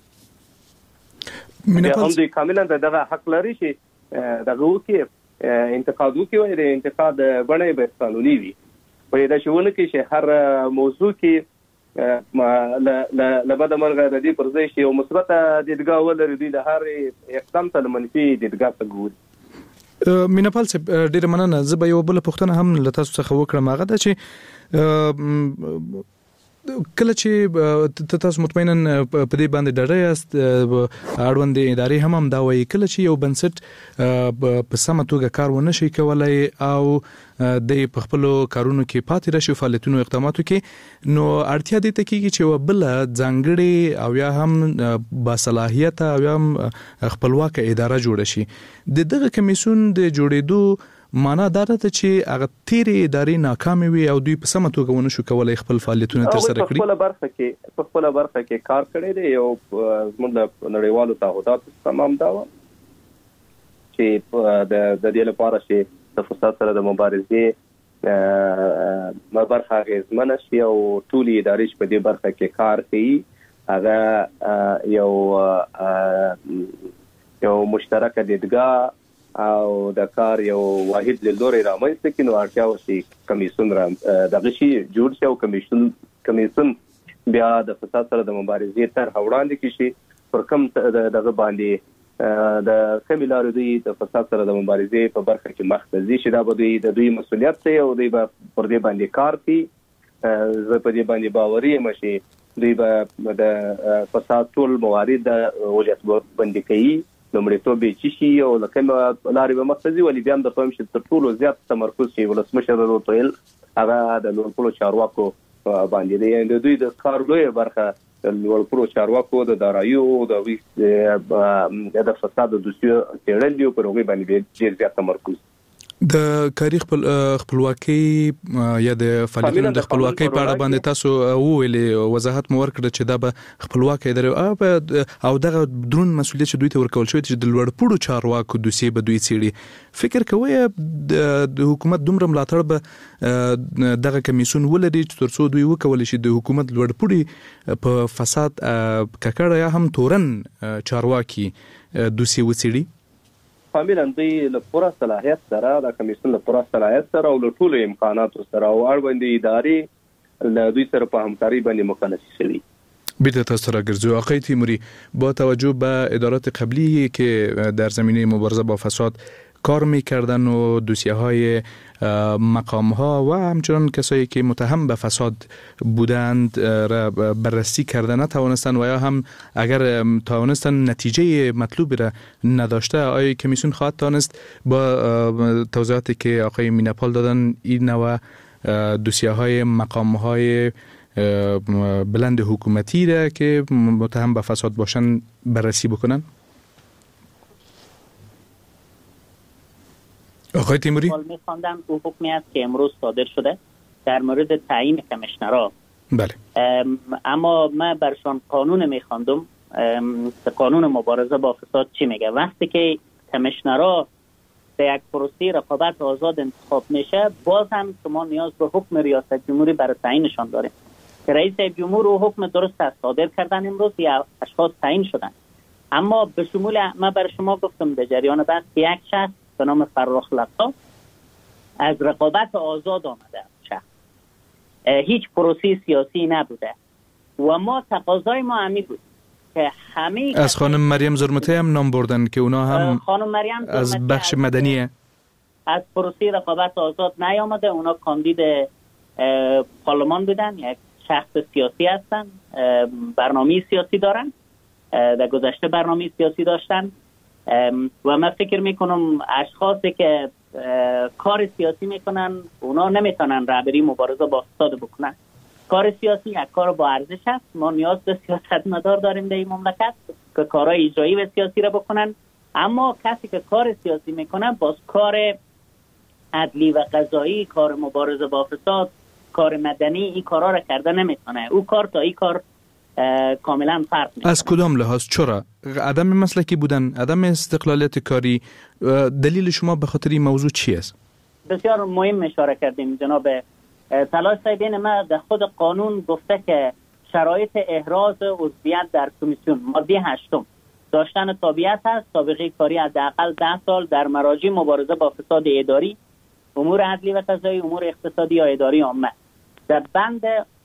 هم دوی کاملا دغه حق لري چې دغه وکړي انتقاد وکړي د انتقاد بڼه به قانوني وي په دا شونه کې چې هر موضوع کې ل بده مرغه د دې پر ځای چې یو مثبت دیدګاه ولري دوی د هر اقدام ته منفي دیدګاه ته ګوري. مینپال صاحب ډیره مننه. زه به یو بل پوښتنه هم له تاسو څخه وکړم. هغه دا چې کله چې تاسو مطمئناً په دې باندې ډاډه یاست اړوند ادارې هم هم دا وایي کله چې یو بنسټ په سمه توګه کار ونه شي کولای او د په خپلو کارونو کې پاتې راشي فعالیتونو اقداماتو کې نو اړتیا دې ته کېږي چې یوه بله ځانګړې او یا هم باصلاحیته او یا هم خپلواکه اداره جوړه شي. د دغه کمیسیون د جوړېدو معنا دا ده چې هغه تیرې ادارې ناکامې وي او دوی په سمه توګه ونه شو کولای خپل فعالیتونه ترسره کړي. په خپله برخه کې په خپله برخه کې کار کړی دی او زموږ د نړیوالو تعهداتو تمام دا وه چې د دې لپاره چې د فساد سره د مبارزې برخه اغېزمنه شي او ټولې ادارې چې په دې برخه کې کار کوي هغه یو یو مشترکه دیدګاه او د کار یو واحد لوري رامنځته کړي نو اړتیا وشي کمیسیون را دغه شي جوړ شي او کمیسیون کمیسیون بیا د فساد سره د مبارزې طرح وړاندې کړي شي پر کوم دغه باندې د کومې لارې دوی د فساد سره د مبارزې په برخه کې مخته ځي چې دا به دوی د دوی مسؤلیت دی او دوی به پر دې باندې کار کوي. زه په دې باندې باوري یم چې دوی به د فساد ټول موارد د ولایت بندي کوي لومړیتوب یې چې شي او له کومه لارې به مخته ځي ولې بیا هم درته وایم چې تر ټولو زیات تمرکز چې ولسمشر راته ویل هغه د لوړپوړو چارواکو باندې دی. د دوی د کار لویه برخه د لوړپوړو چارواکو د داراییو د فساد د دوسیو څېړل دي او پر هغوی باندې ډېر زیات تمرکز. د کاري خپلواکۍ یا د فعالیتونو د خپلواکۍ په اړه باندې تاسو وویلې وضاحت مو ورکړه چې دا به خپلواکه اداره او دغه درون مسؤلیت چې دوی ته ورکول شوی چې د لوړپوړو چارواکو دوسیې به دوی څېړي. فکر کوئ د حکومت دومره ملاتړ به دغه کمیسیون ولري چې تر څو دوی وکولی شي د حکومت لوړپوړي په فساد ککړه یا هم تورن چارواکي دوسیې وڅېړي؟ کاملا دوی له پوره صلاحیت سره د کمیسیون له پوره صلاحیت سره او له ټولو امکاناتو سره او اړوندې ادارې له دوی سره په همکارۍ باندې مکلفې شوي. بیرته تاسو راگرزو. آقای تیموری، با توجه به ادارات قبلی که در زمینه مبارزه با فساد کار میکردن و دوسیه های مقام ها و همچنان کسایی که متهم به فساد بودند را بررسی کردن نتوانستند و یا هم اگر توانستند نتیجه مطلوبی را نداشته، آیا کمیسیون خواهد توانست با توضیحاتی که آقای مینپال دادن این نوع دوسیه های مقام های بلند حکومتی را که متهم به فساد باشند بررسی بکنن؟ آقای تیموری می‌خواندم او حکمی است که امروز صادر شده در مورد تعیین کمیشنرها بله. اما ما برشان قانون میخواندم، قانون مبارزه با فساد چی میگه. وقتی که کمیشنرها به یک پروسه رقابت آزاد انتخاب میشه، باز هم شما نیاز به حکم ریاست جمهوری برای تعیینشان داریم که رئیس جمهور و حکم درست است صادر کردن، امروز یا اشخاص تعیین شدن. اما به شمول ما برای شما گفتم در جریان بعد که یک شخص به نام فرخ لقا از رقابت آزاد آمده. شخص هیچ پروسه سیاسی نبوده و ما تقاضای ما همی بود که همه از خانم مریم زرمتی هم نام بردن که اونا هم خانم مریم از بخش مدنیه، از پروسه رقابت آزاد نیامده. اونا کاندید پارلمان بودن، یک شخص سیاسی هستن، برنامه سیاسی دارن، در گذشته برنامه سیاسی داشتن و من فکر میکنم اشخاصی که کار سیاسی میکنن اونا نمیتونن رهبری مبارزه با فساد بکنن. کار سیاسی یک کار با ارزش است. ما نیاز به سیاستمدار داریم در این مملکت که کارهای اجرایی و سیاسی را بکنن، اما کسی که کار سیاسی میکنه باز کار عدلی و قضایی، کار مبارزه با فساد، کار مدنی، این کارا را کرده نمیتونه. او کار تا این کار کاملا فرق میکنه. از کدام لحاظ؟ چرا؟ عدم مسلکی بودن، عدم استقلالیت کاری، دلیل شما به خاطر این موضوع چی است؟ بسیار مهم اشاره کردیم جناب طلایه صاحبین. ما در خود قانون گفته که شرایط احراز عضویت در کمیسیون ماده هشتم داشتن تابعیت است، سابقه کاری حداقل ده سال در مراجع مبارزه با فساد اداری، امور عدلی و قضایی، امور اقتصادی یا اداری عامه. در بند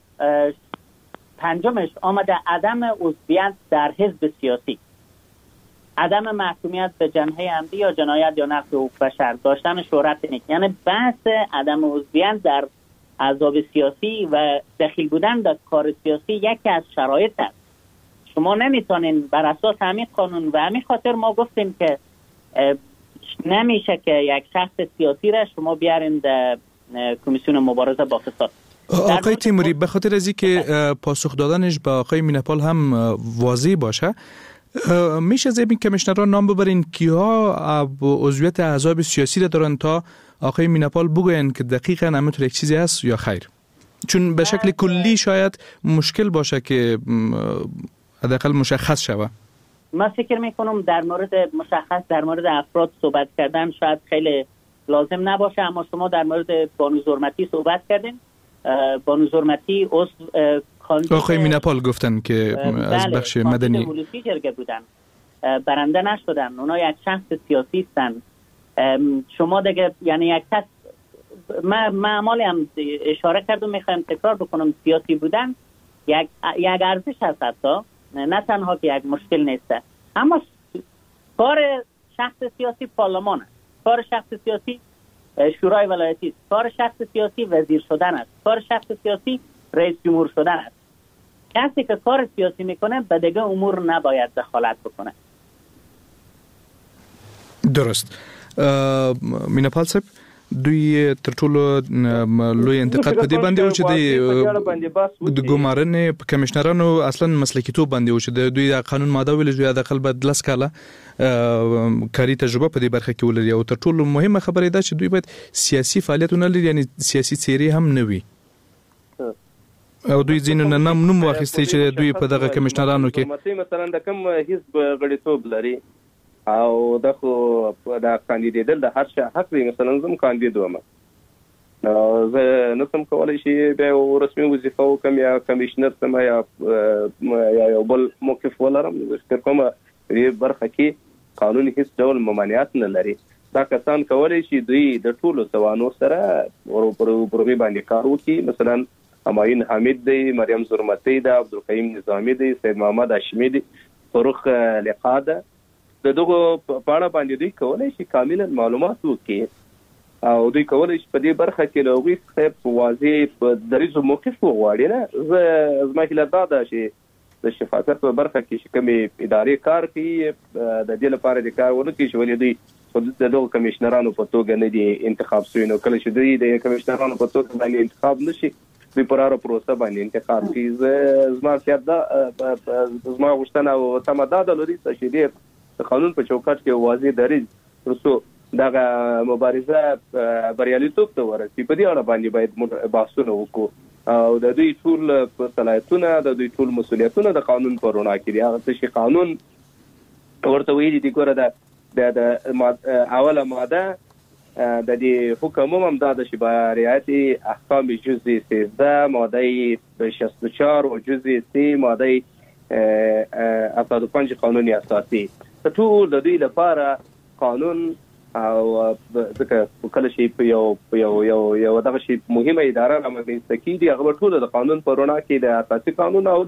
پنجمش آمده عدم عضویت در حزب سیاسی، عدم محکومیت به جنحه عمدی یا جنایت یا نقض حقوق بشر، داشتن شهرت نیک. یعنی بحث عدم عضویت در احزاب سیاسی و دخیل بودن در کار سیاسی یکی از شرایط است. شما نمیتونین بر اساس همین قانون و همین خاطر ما گفتیم که نمیشه که یک شخص سیاسی را شما بیارین در کمیسیون مبارزه با فساد. آقای تیموری، به خاطر از اینکه پاسخ دادنش به آقای مینپال هم واضح باشه، میشه از این کمیشنرها نام ببرین کیها عضویت احزاب سیاسی را دارن تا آقای مینپال بگوین که دقیقاً همینطور یک چیزی هست یا خیر؟ چون به شکل کلی شاید مشکل باشه که حداقل مشخص شوه. من فکر میکنم در مورد مشخص در مورد افراد صحبت کردن شاید خیلی لازم نباشه، اما شما در مورد بانو زرمتی صحبت کردین. بانو زرمتی عضو آقای مینپال گفتن که از بخش مدنی پلیسی جرگه بودن، برنده نشدن. اونا یک شخص سیاسی هستن. شما دیگه یعنی یک کس ما معمولی هم اشاره کردم، میخوایم تکرار بکنم، سیاسی بودن یک یک ارزش هست، حتی نه تنها که یک مشکل نیسته. اما کار شخص سیاسی پارلمان است، کار شخص سیاسی شورای ولایتی است، کار شخص سیاسی وزیر شدن است، کار شخص سیاسی رئیس جمهور شدن است. کسی که کار سیاسی میکنه به دیگه امور نباید دخالت بکنه. درست. مینپال صاحب، دوی تر ټولو لوی انتقاد په دې باندې و چې د ګمارنې په کمشنرانو اصلا مسلکیتوب باندې و چې دوی د قانون ماده ویل چې د اقل بد لس کاله کاری تجربه په دې برخه کې ولري، او تر ټولو مهمه خبره ده چې دوی باید سیاسي فعالیتونه لري، یعنی سیاسي څیرې هم نه وي، او دوی ځینو نه نوم نوم واخیستی چې دوی په دغه کمشنرانو کې مثلا د کوم حزب غړیتوب لري او د خو د کاندیدیدل د هر څه حق دی. مثلا زم کاندید وم، زه نسم کولای شي به رسمي وظیفه وکم یا کمیشنر سم یا یا یو بل موقف ولرم. تر کومه دې برخه کې قانوني هیڅ ډول ممانعت نه لري. دا کسان کولای شي دوی د ټولو سوانو سره ورو پروګرامي باندې کار وکړي. مثلا همایون حمید دی، مریم زرمتی دی، عبدالقیوم نظامی دی، سید محمد هاشمی دی، فاروق لقا ده. د دغه په اړه باندې دوی کولای شي کاملا معلومات وکړي او دوی کولای شي په دې برخه کې له هغوی څخه په واضح په دریځو موقف وغواړي. نه زه زما هیله دا ده چې د شفافیت په برخه کې چې کومې ادارې کار کوي د دې لپاره د کار ونه کړي چې ولې دوی د دغو کمیشنرانو په توګه نه دي انتخاب شوي. نو کله چې دوی د کمیشنرانو په توګه باندې انتخاب نه شي، دوی پر هره پروسه باندې انتخاب کوي. زما خیال دا زما غوښتنه او تمه دا ده لري چې ډېر قانون په چوکاټ کې واضح دریځ ترڅو دغه مبارزه بریالیتوب ته ورسي. په دې اړه باندې باید بحثونه وکړو او د دوی ټول صلاحیتونه د دوی ټول مسولیتونه د قانون په رڼا کې دي. هغه چې قانون ورته ویلي دي ګوره د د اوله ماده د دې حکم هم دا د چې به رعایت احکام جزء سیزده ماده شصت و چهار و جزء سی ماده هفتاد و پنج قانون اساسي ټول د دوی لپاره قانون او ځکه کله شي په یو یو یو یو دغه شي مهمه اداره رامنځته کیږي هغه ټول د قانون په رڼا کې د اساسي قانون او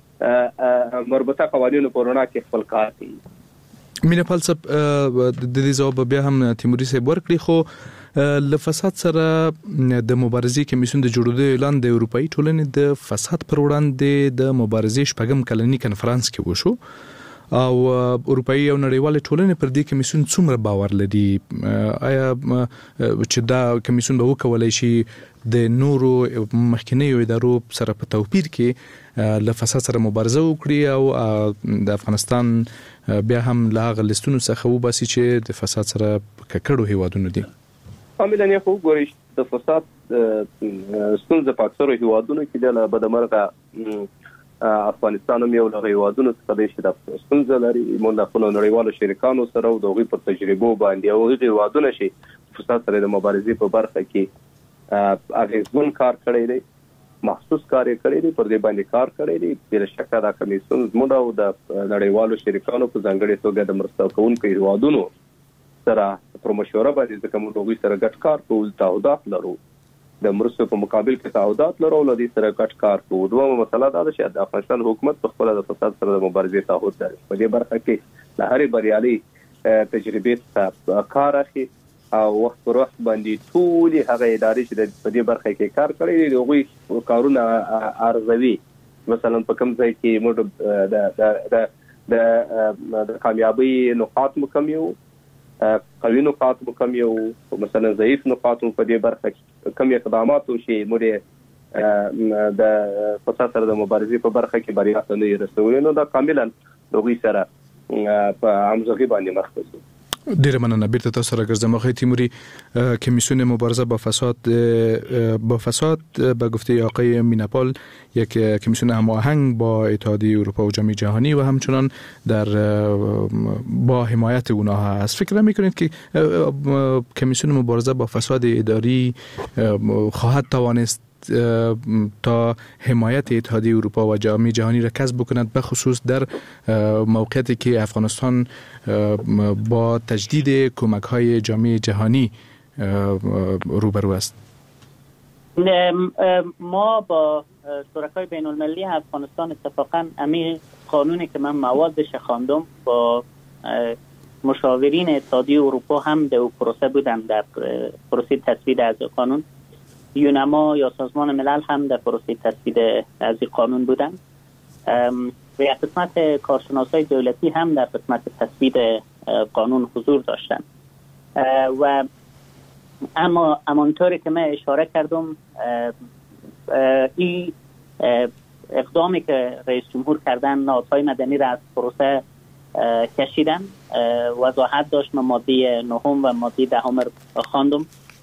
د مربوطه قوانینو په رڼا کې خپل کار کوي. مینه پال صاحب د دې ځواب بیا هم تیموري صاحب ورکړي، خو له فساد سره د مبارزې کمیسیون د جوړېدو اعلان د اروپאי ټولنې د فساد پر وړاندې د مبارزې شپږم کلنی کنفرانس کې وشو او اروپאי او نړیوال ټولنې پر دې کمیسیون څومره باور لري؟ آیا چې دا کمیسیون به وکولای شي د نورو مخکنیو ادارو سره په توپیر کې له فساد سره مبارزه وکړي او د افغانستان بیا هم له هغه لستونو څخه وباسي چې د فساد سره ککړو هیوادونو دي؟ کاملا نه خو ګورئ د فساد ستونزه په اکثرو هیوادونو کې د بدمرغه افغانستان هم یو له هیوادونو څخه دی چې د ستونزه لري. موږ د خپلو نړیوالو شریکانو سره او د هغوی په تجربو باندې او هغې هیوادونه چې فساد سره د مبارزې په برخه کې اغېزمن کار کړی دی، محسوس کار یې کړی دی، پر دې باندې کار کړی دی. بې شکه دا کمیسیون زموږ او د نړیوالو شریکانو په ځانګړې توګه د مرسته کوونکو هیوادونو سره په مشوره باندې ځکه موږ هغوی سره ګډ کار کوو، تعهدات لرو، د مرستو په مقابل کې تعهدات لرو، له دې سره ګډ کار کوو. دومره مسله دا ده چې د افغانستان حکومت په خپله د فساد سره د مبارزې تعهد لري. په دې برخه کې له هرې بریالۍ تجربې څخه کار اخلي او وخت پر وخت باندې ټولې هغه ادارې چې په دې برخه کې کار کړی دي د هغوی کارونه ارزوي. مثلا په کوم ځای کې موږ د د کامیابۍ نقاط مو کم یو، قوي نقاط مو کم یو، مثلا ضعیف نقاط مو په دې برخه کې کم اقدامات وشي موږ د فساد سره د مبارزې په برخه کې بریا ته نه رسولو، نو دا کاملا د هغوی سره په همغږي باندې مخ ته ځو. ډیره مننه. بیرته تاسو سره ګرځم. آقای تیموری، کمیسیون مبارزه با فساد با فساد به گفته آقای میناپال یک کمیسیون هماهنگ با اتحادیه اروپا و جامعه جهانی و همچنان در با حمایت اونها است. فکر میکنید که کمیسیون مبارزه با فساد اداری خواهد توانست تا حمایت اتحادیه اروپا و جامعه جهانی را کسب بکند، به خصوص در موقعیتی که افغانستان با تجدید کمک های جامعه جهانی روبرو است؟ ما با شرکای بین المللی افغانستان اتفاقا همین قانونی که من موادش خواندم با مشاورین اتحادیه اروپا هم در پروسه بودن، در پروسه تصویب از قانون. یونما یا سازمان ملل هم در پروسه تصویب از قانون بودن و یک قسمت کارشناسای دولتی هم در قسمت تصویب قانون حضور داشتن. و اما همانطوری که من اشاره کردم این اقدامی که رئیس جمهور کردن نهادهای مدنی را از پروسه کشیدن. وضاحت داشت، ماده نهم و ماده دهم خواندم.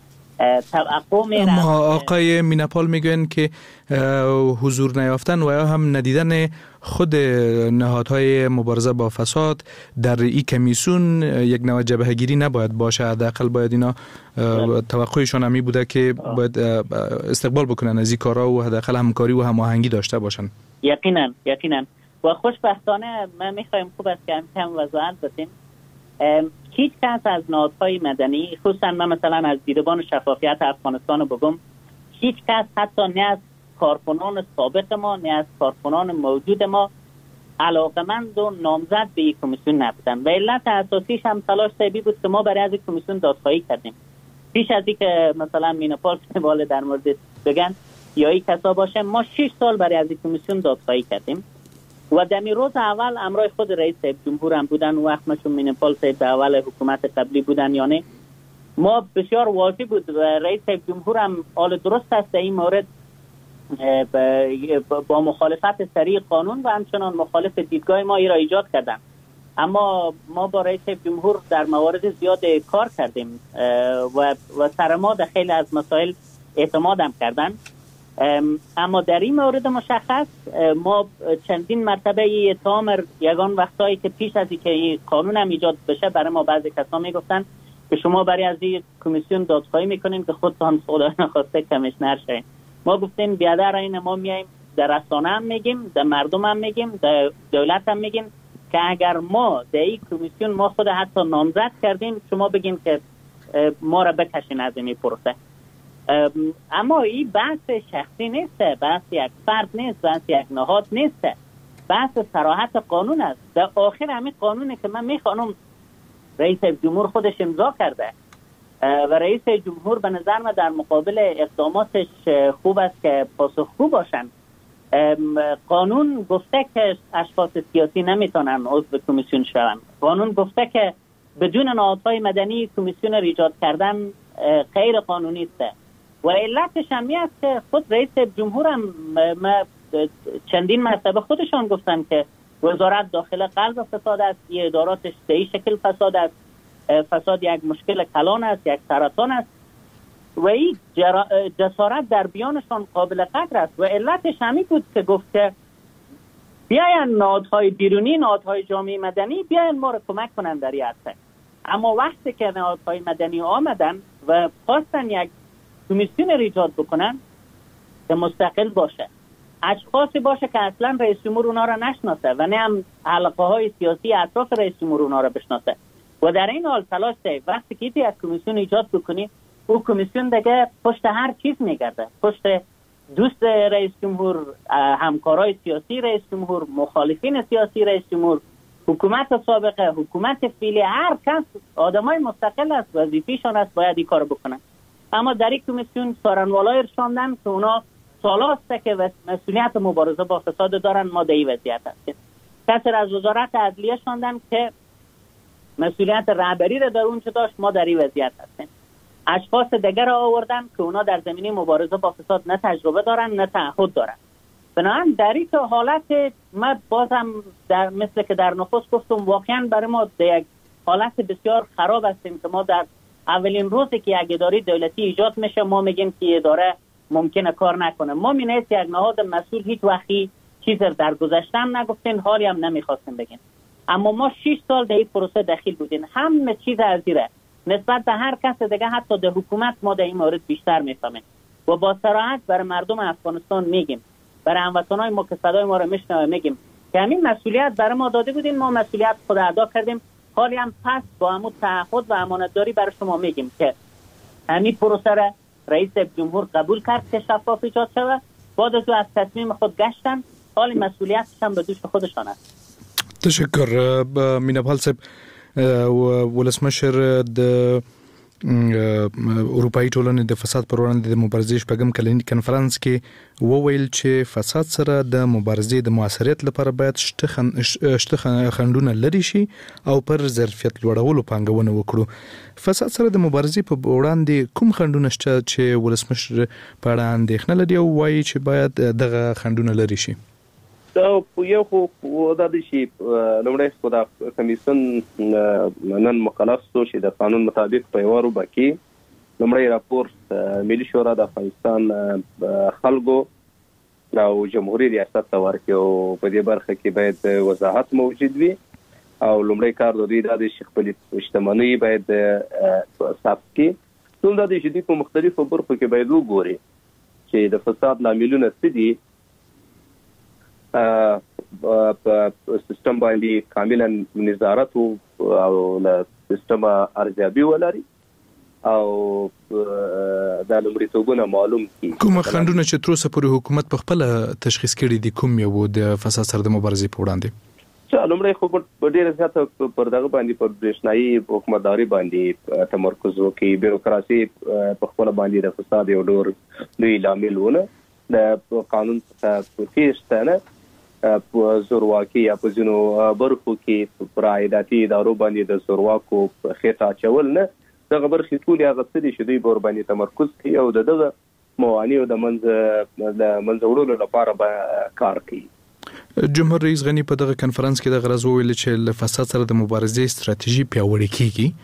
اما آقای میناپال میگوین که حضور نیافتن و یا هم ندیدن خود نهادهای مبارزه با فساد در این کمیسیون یک نوع جبهه‌گیری نباید باشه. حداقل باید اینا توقعشون همی بوده که باید استقبال بکنن از این کارا و حداقل همکاری و هماهنگی داشته باشن. یقینا یقینا و خوشبختانه ما میخوایم خوب است که هم وضاحت بدیم. هیچ کس از نهادهای مدنی، خصوصا من مثلا از دیدبان شفافیت افغانستان رو بگم، هیچ کس حتی نه از کارکنان سابق ما نه از کارکنان موجود ما علاقمند و نامزد به این کمیسیون نبودن و علت اساسیش هم تلاش طبیعی بود که ما برای از این کمیسیون دادخواهی کردیم. پیش از اینکه مثلا میناپال بالا در مورد بگن یا این کسا باشه، ما شش سال برای از این کمیسیون دادخواهی کردیم و در روز اول امرای خود رئیس جمهور هم بودن و وقتشون میناپال صاحب اول حکومت قبلی بودن. یعنی ما بسیار واضح بود و رئیس جمهور هم حال درست است در این مورد با مخالفت سریع قانون و همچنان مخالف دیدگاه ما ای را ایجاد کردن. اما ما با رئیس جمهور در موارد زیاد کار کردیم و و سر ما در خیلی از مسائل اعتماد هم کردن اما در این مورد مشخص ما چندین مرتبه اتهام یگان وقتایی که پیش از اینکه این قانون هم ایجاد بشه برای ما بعضی کسا میگفتن که شما برای از این کمیسیون دادخواهی میکنین که خودتان خدا نخواسته کمیشنر شین. ما گفتیم بیادر این ما میایم در رسانه هم میگیم، در مردم هم میگیم، در دولت هم میگیم که اگر ما در این کمیسیون ما خود حتی نامزد کردیم شما بگین که ما را بکشین از این پروسه. اما این بحث شخصی نیست، بحث یک فرد نیست، بحث یک نهاد نیست، بحث صراحت قانون است. در آخر همین قانونه که من میخوانم رئیس جمهور خودش امضا کرده و رئیس جمهور به نظر من در مقابل اقداماتش خوب است که پاسخگو باشن. قانون گفته که اشخاص سیاسی نمیتونن عضو کمیسیون شوند. قانون گفته که بدون نهادهای مدنی کمیسیون را ایجاد کردن غیر قانونی است و علتش هم است که خود رئیس جمهور هم چندین مرتبه خودشان گفتن که وزارت داخله قلب فساد است، این اداراتش به این شکل فساد است، فساد یک مشکل کلان است، یک سرطان است و این جسارت در بیانشان قابل قدر است و علتش همی بود که گفت که بیاین نهادهای بیرونی، نهادهای جامعه مدنی بیاین ما را کمک کنند در این عرصه. اما وقتی که نهادهای مدنی آمدن و خواستن یک کمیسیون را ایجاد بکنن که مستقل باشه، اشخاصی باشه که اصلا رئیس جمهور اونا را نشناسه و نه هم حلقه های سیاسی اطراف رئیس جمهور اونا را بشناسه و در این حال تلاش ده وقتی که یک کمیسیون ایجاد بکنی او کمیسیون دیگه پشت هر چیز میگرده، پشت دوست رئیس جمهور، همکارای سیاسی رئیس جمهور، مخالفین سیاسی رئیس جمهور، حکومت سابقه، حکومت فعلی، هر کس آدمای مستقل است، وظیفه‌شان است باید این کارو بکنن. اما در این کمیسیون سارنوالای رساندن که اونا سالاست که مسئولیت مبارزه با فساد دارن. ما در این وضعیت هستیم. کسی از وزارت عدلیه شوندن که مسئولیت رهبری را در اونجا داشت. ما در این وضعیت هستیم. اشخاص دیگر را آوردن که اونا در زمینه مبارزه با فساد نه تجربه دارن نه تعهد دارن. بنابراین در این حالت ما بازم در مثل که در نخست گفتم واقعا برای ما در یک حالت بسیار خراب هستیم که ما در اولین روزی که یک اداره دولتی ایجاد میشه ما میگیم که اداره ممکنه کار نکنه. ما مینید یک نهاد مسئول هیچ وقتی چیز در گذشته هم نگفتین، حالی هم نمیخواستیم بگین. اما ما شش سال در این پروسه داخل بودیم، همه چیز از زیره نسبت به هر کس دیگه، حتی در حکومت ما در این مورد بیشتر میفهمیم و با صراحت برای مردم افغانستان میگیم، برای هموطنای ما که صدای ما رو میشنوه میگیم که همین مسئولیت برای ما داده بودین، ما مسئولیت خود ادا کردیم. حالی هم پس با همون تعهد و امانتداری برای شما میگیم که همین پروسه را رئیس جمهور قبول کرد که شفاف ایجاد شود. بعد از از تصمیم خود گشتن، حالی مسئولیتش هم به دوش خودشان است. تشکر مینه‌پال صاحب. ولسمشر د اروپאי ټولنې د فساد پر وړاندې د مبارزې شپږم کلنی کنفرانس کې وویل چې فساد سره د مبارزې د موثریت لپاره باید شته خنډونه لري شي او پر ظرفیت لوړولو پانګونه وکړو. فساد سره د مبارزې په وړاندې کوم خنډونه شته چې ولسمشر په اړه اندېښنه لري او وایي چې باید دغه خنډونه لري شي؟ دا یو خو دا د شي لومړی خو دا کمیسیون نن مکلف شو چې د قانون مطابق په یو ورو باقي لومړی راپورټ ملي شورا د افغانستان خلکو او جمهوریت ریاست ته ورکړي او په دې برخه کې باید وضاحت موجود وي او لومړی کار د دوی د خپل اجتماعي باید صاف کړي. ټول د دې په مختلفو برخو کې باید وګوري چې د فساد لاملونه څه دي، په سیستم باندې کاملا نظارت او له سیستم ارزیابي ولري او د لومړیتوبونه معلوم کړي. کوم خنډونه چې تر اوسه پورې حکومت په خپل تشخیص کړي دي کوم یو د فساد سره د مبارزې په وړاندې؟ چې لومړی خو په ډیره زیاته پر دغه باندې پر برېښنایي حکومتداري باندې تمرکز وکړي. بیروکراسي په خپل باندې د فساد یو ډور لوی لامل ونه د قانون څخه تیښته نه په زورواکي یا په ځینو برخو کې پر عایداتي ادارو باندې د زورواکو خېټه اچول نه، دغه برخې ټولې هغه څه دي چې دوی پر باندې تمرکز کوي او دغه موانع د منځ د منځ وړلو لپاره به کار کوي. جمهور رئیس غنی په دغه کنفرانس کې د غرض ویل چې له فساد سره د مبارزې ستراتیژي پیاوړې کیږي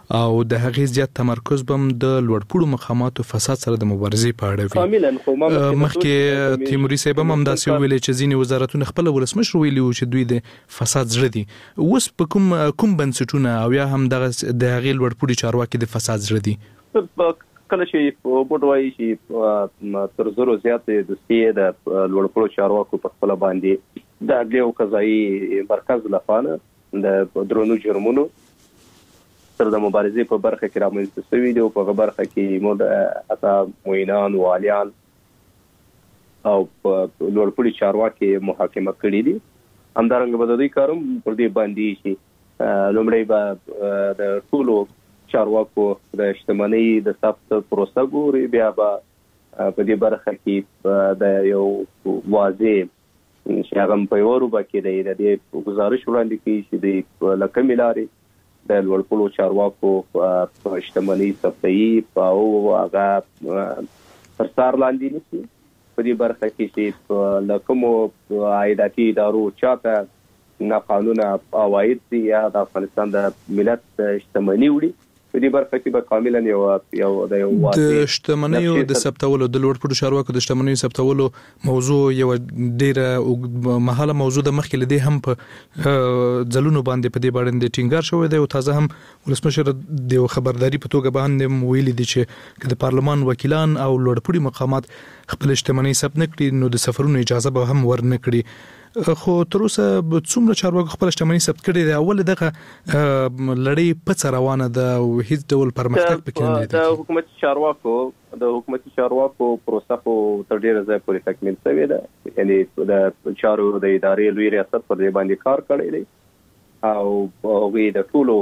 او د هغې زیات تمرکز بم د لوړپوړو مقاماتو فساد سره د مبارزې په اړه وي. کاملا خو ما مخکې تیموري صاحب هم همداسې وویلې چې ځینې وزارتونه خپل ولسمشر ویلي وو چې دوی د فساد زړه دي. اوس په کوم کوم بنسټونه او یا هم دغه د هغې لوړپوړي چارواکي د فساد زړه دي؟ کله چې بوډ وایي چې تر زرو زیاتې دوستي د لوړپوړو چارواکو په خپل باندې د عدلیې او قضایي مرکز لخوا د درونو جرمونو سره د مبارزې په برخه کې رامنځته شوي دي او په برخه کې مو د حتی معینان والیان او لوړپوړي چارواکي محاکمه کړي دي. همدارنګه به د دوی کار هم پر دې باندې چې لومړی به د ټولو چارواکو د شتمنۍ د ثبت پروسه ګوري، بیا به په دې برخه کې د یو واضح چې هغه په یو روبه کې دی د دې گزارش وړاندې کوي چې د لکمې لارې د لوړپوړو چارواکو په شتمنۍ ثبتي او هغه پر سر لاندې نشي. په دې برخه کې چې له کومو عایداتي ادارو چاته ناقانونه عواید دي یا د افغانستان د ملت شتمنۍ وړي، په دې برخه کې به کاملا یو یو د یو د شتمنیو د ثبتولو د لوړپوړو چارواکو د شتمنیو ثبتولو موضوع یو ډیره مهاله موضوع د مخکې لدی هم په ځلونو باندې په دې باندې ټینګار شوی دی او تازه هم ولسمشر د خبرداري په توګه باندې ویلي دي چې د پارلمان وکیلان او لوړپوړي مقامات خپل شتمنۍ ثبت نکړي نو د سفرونو اجازه به هم ورنکړي. خو تر اوسه څومره چارواکو خپل شتمنۍ ثبت کړي دي؟ اول دغه لړۍ په روانه ده او هیڅ ډول پرمختګ پکې نه دی. د حکومت چارواکو د حکومت چارواکو پروسه خو تر ډیره ځای پورې تکمیل شوې ده، یعنی د چارو د ادارې لوی ریاست پر دې باندې کار کړی دی او هغوی د ټولو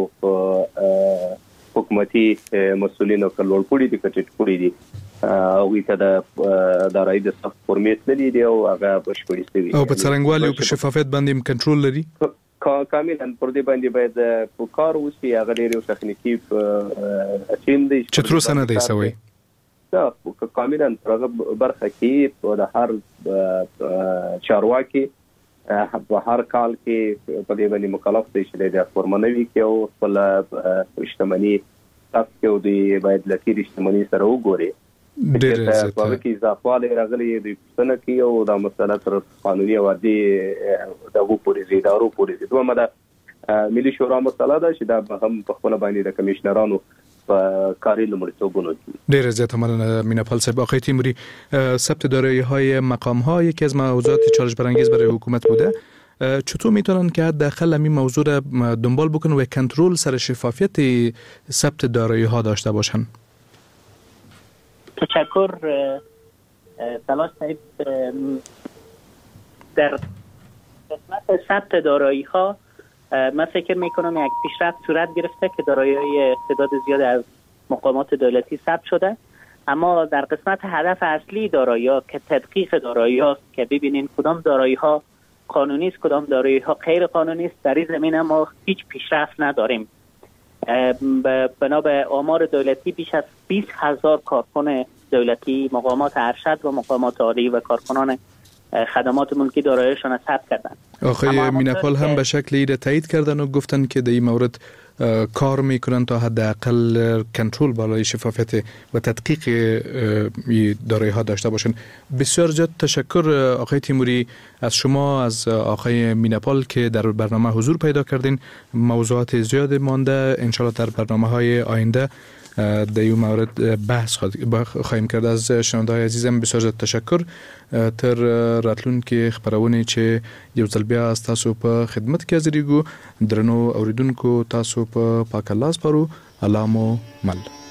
حکومتي مسؤلینو که لوړپوړي دي که ټیټپوړي دي هغوی ته د دارایي د ثبت فورمې تللي دي او هغه بشپړې شوي او په څرنګوالي او په شفافیت باندې هم کنټرول لري. کاملا پر دې باندې باید کار وشي. هغه ډېر یو تخنیکي ټیم دی چې تر اوسه نه دی شوی. دا کاملا هغه برخه کې د هر چارواکي په هر کال کې په دې باندې مکلف دی چې د فورمنوي کې او خپل شتمنۍ ثبت کې او د باید له تېرې شتمنۍ سره وګوري. ډېر زیات په هغه کې اضافهوالی راغلی د پوښتنه کوي او دا مسله تر قانوني او عادي دغو پورې ځي ادارو پورې ځي. دویمه د ملي شورا مسله ده چې دا به هم په خپله باندې د کمیشنرانو په کاری لومړیتوبونو کې. ډېر زیات مننه میناپال صاحب. آقای تیموری، ثبت دارایی‌های مقام‌ها یکی از موضوعات چالش برانگیز برای حکومت بوده. چطور میتونن که حداقل همین موضوع را دنبال بکنن و کنترل سر شفافیت ثبت دارایی‌ها داشته باشن؟ تشکر سلاش صاحب. در قسمت ثبت دارایی‌ها من فکر میکنم یک پیشرفت صورت گرفته که دارایی‌های تعداد زیاد از مقامات دولتی ثبت شده، اما در قسمت هدف اصلی دارایی‌ها که تدقیق دارایی‌ها که ببینین کدام دارایی‌ها قانونی است کدام دارایی‌ها غیر قانونی است، در این زمینه ما هیچ پیشرفت نداریم. بنا به آمار دولتی بیش از بیست هزار کارکن دولتی، مقامات ارشد و مقامات عالی و کارکنان خدمات ملکی داراییشان ثبت کردند. آقای میناپال هم به شکل ایده تایید کردن و گفتن که در این مورد کار میکنن تا حداقل کنترل بالای شفافیت و تدقیق دارایی ها داشته باشن. بسیار زیاد تشکر آقای تیموری از شما، از آقای میناپال که در برنامه حضور پیدا کردین. موضوعات زیاد مانده، انشالله در برنامه های آینده در این مورد بحث خواهیم کرد. از شنونده‌های عزیزم بسیار زیاد تشکر. تر راتلون کې خبرونه چې یو ځل بیا تاسو په خدمت کې حاضرېږو. درنو اوریدونکو تاسو په پاک الله سپارو. الله مو مل.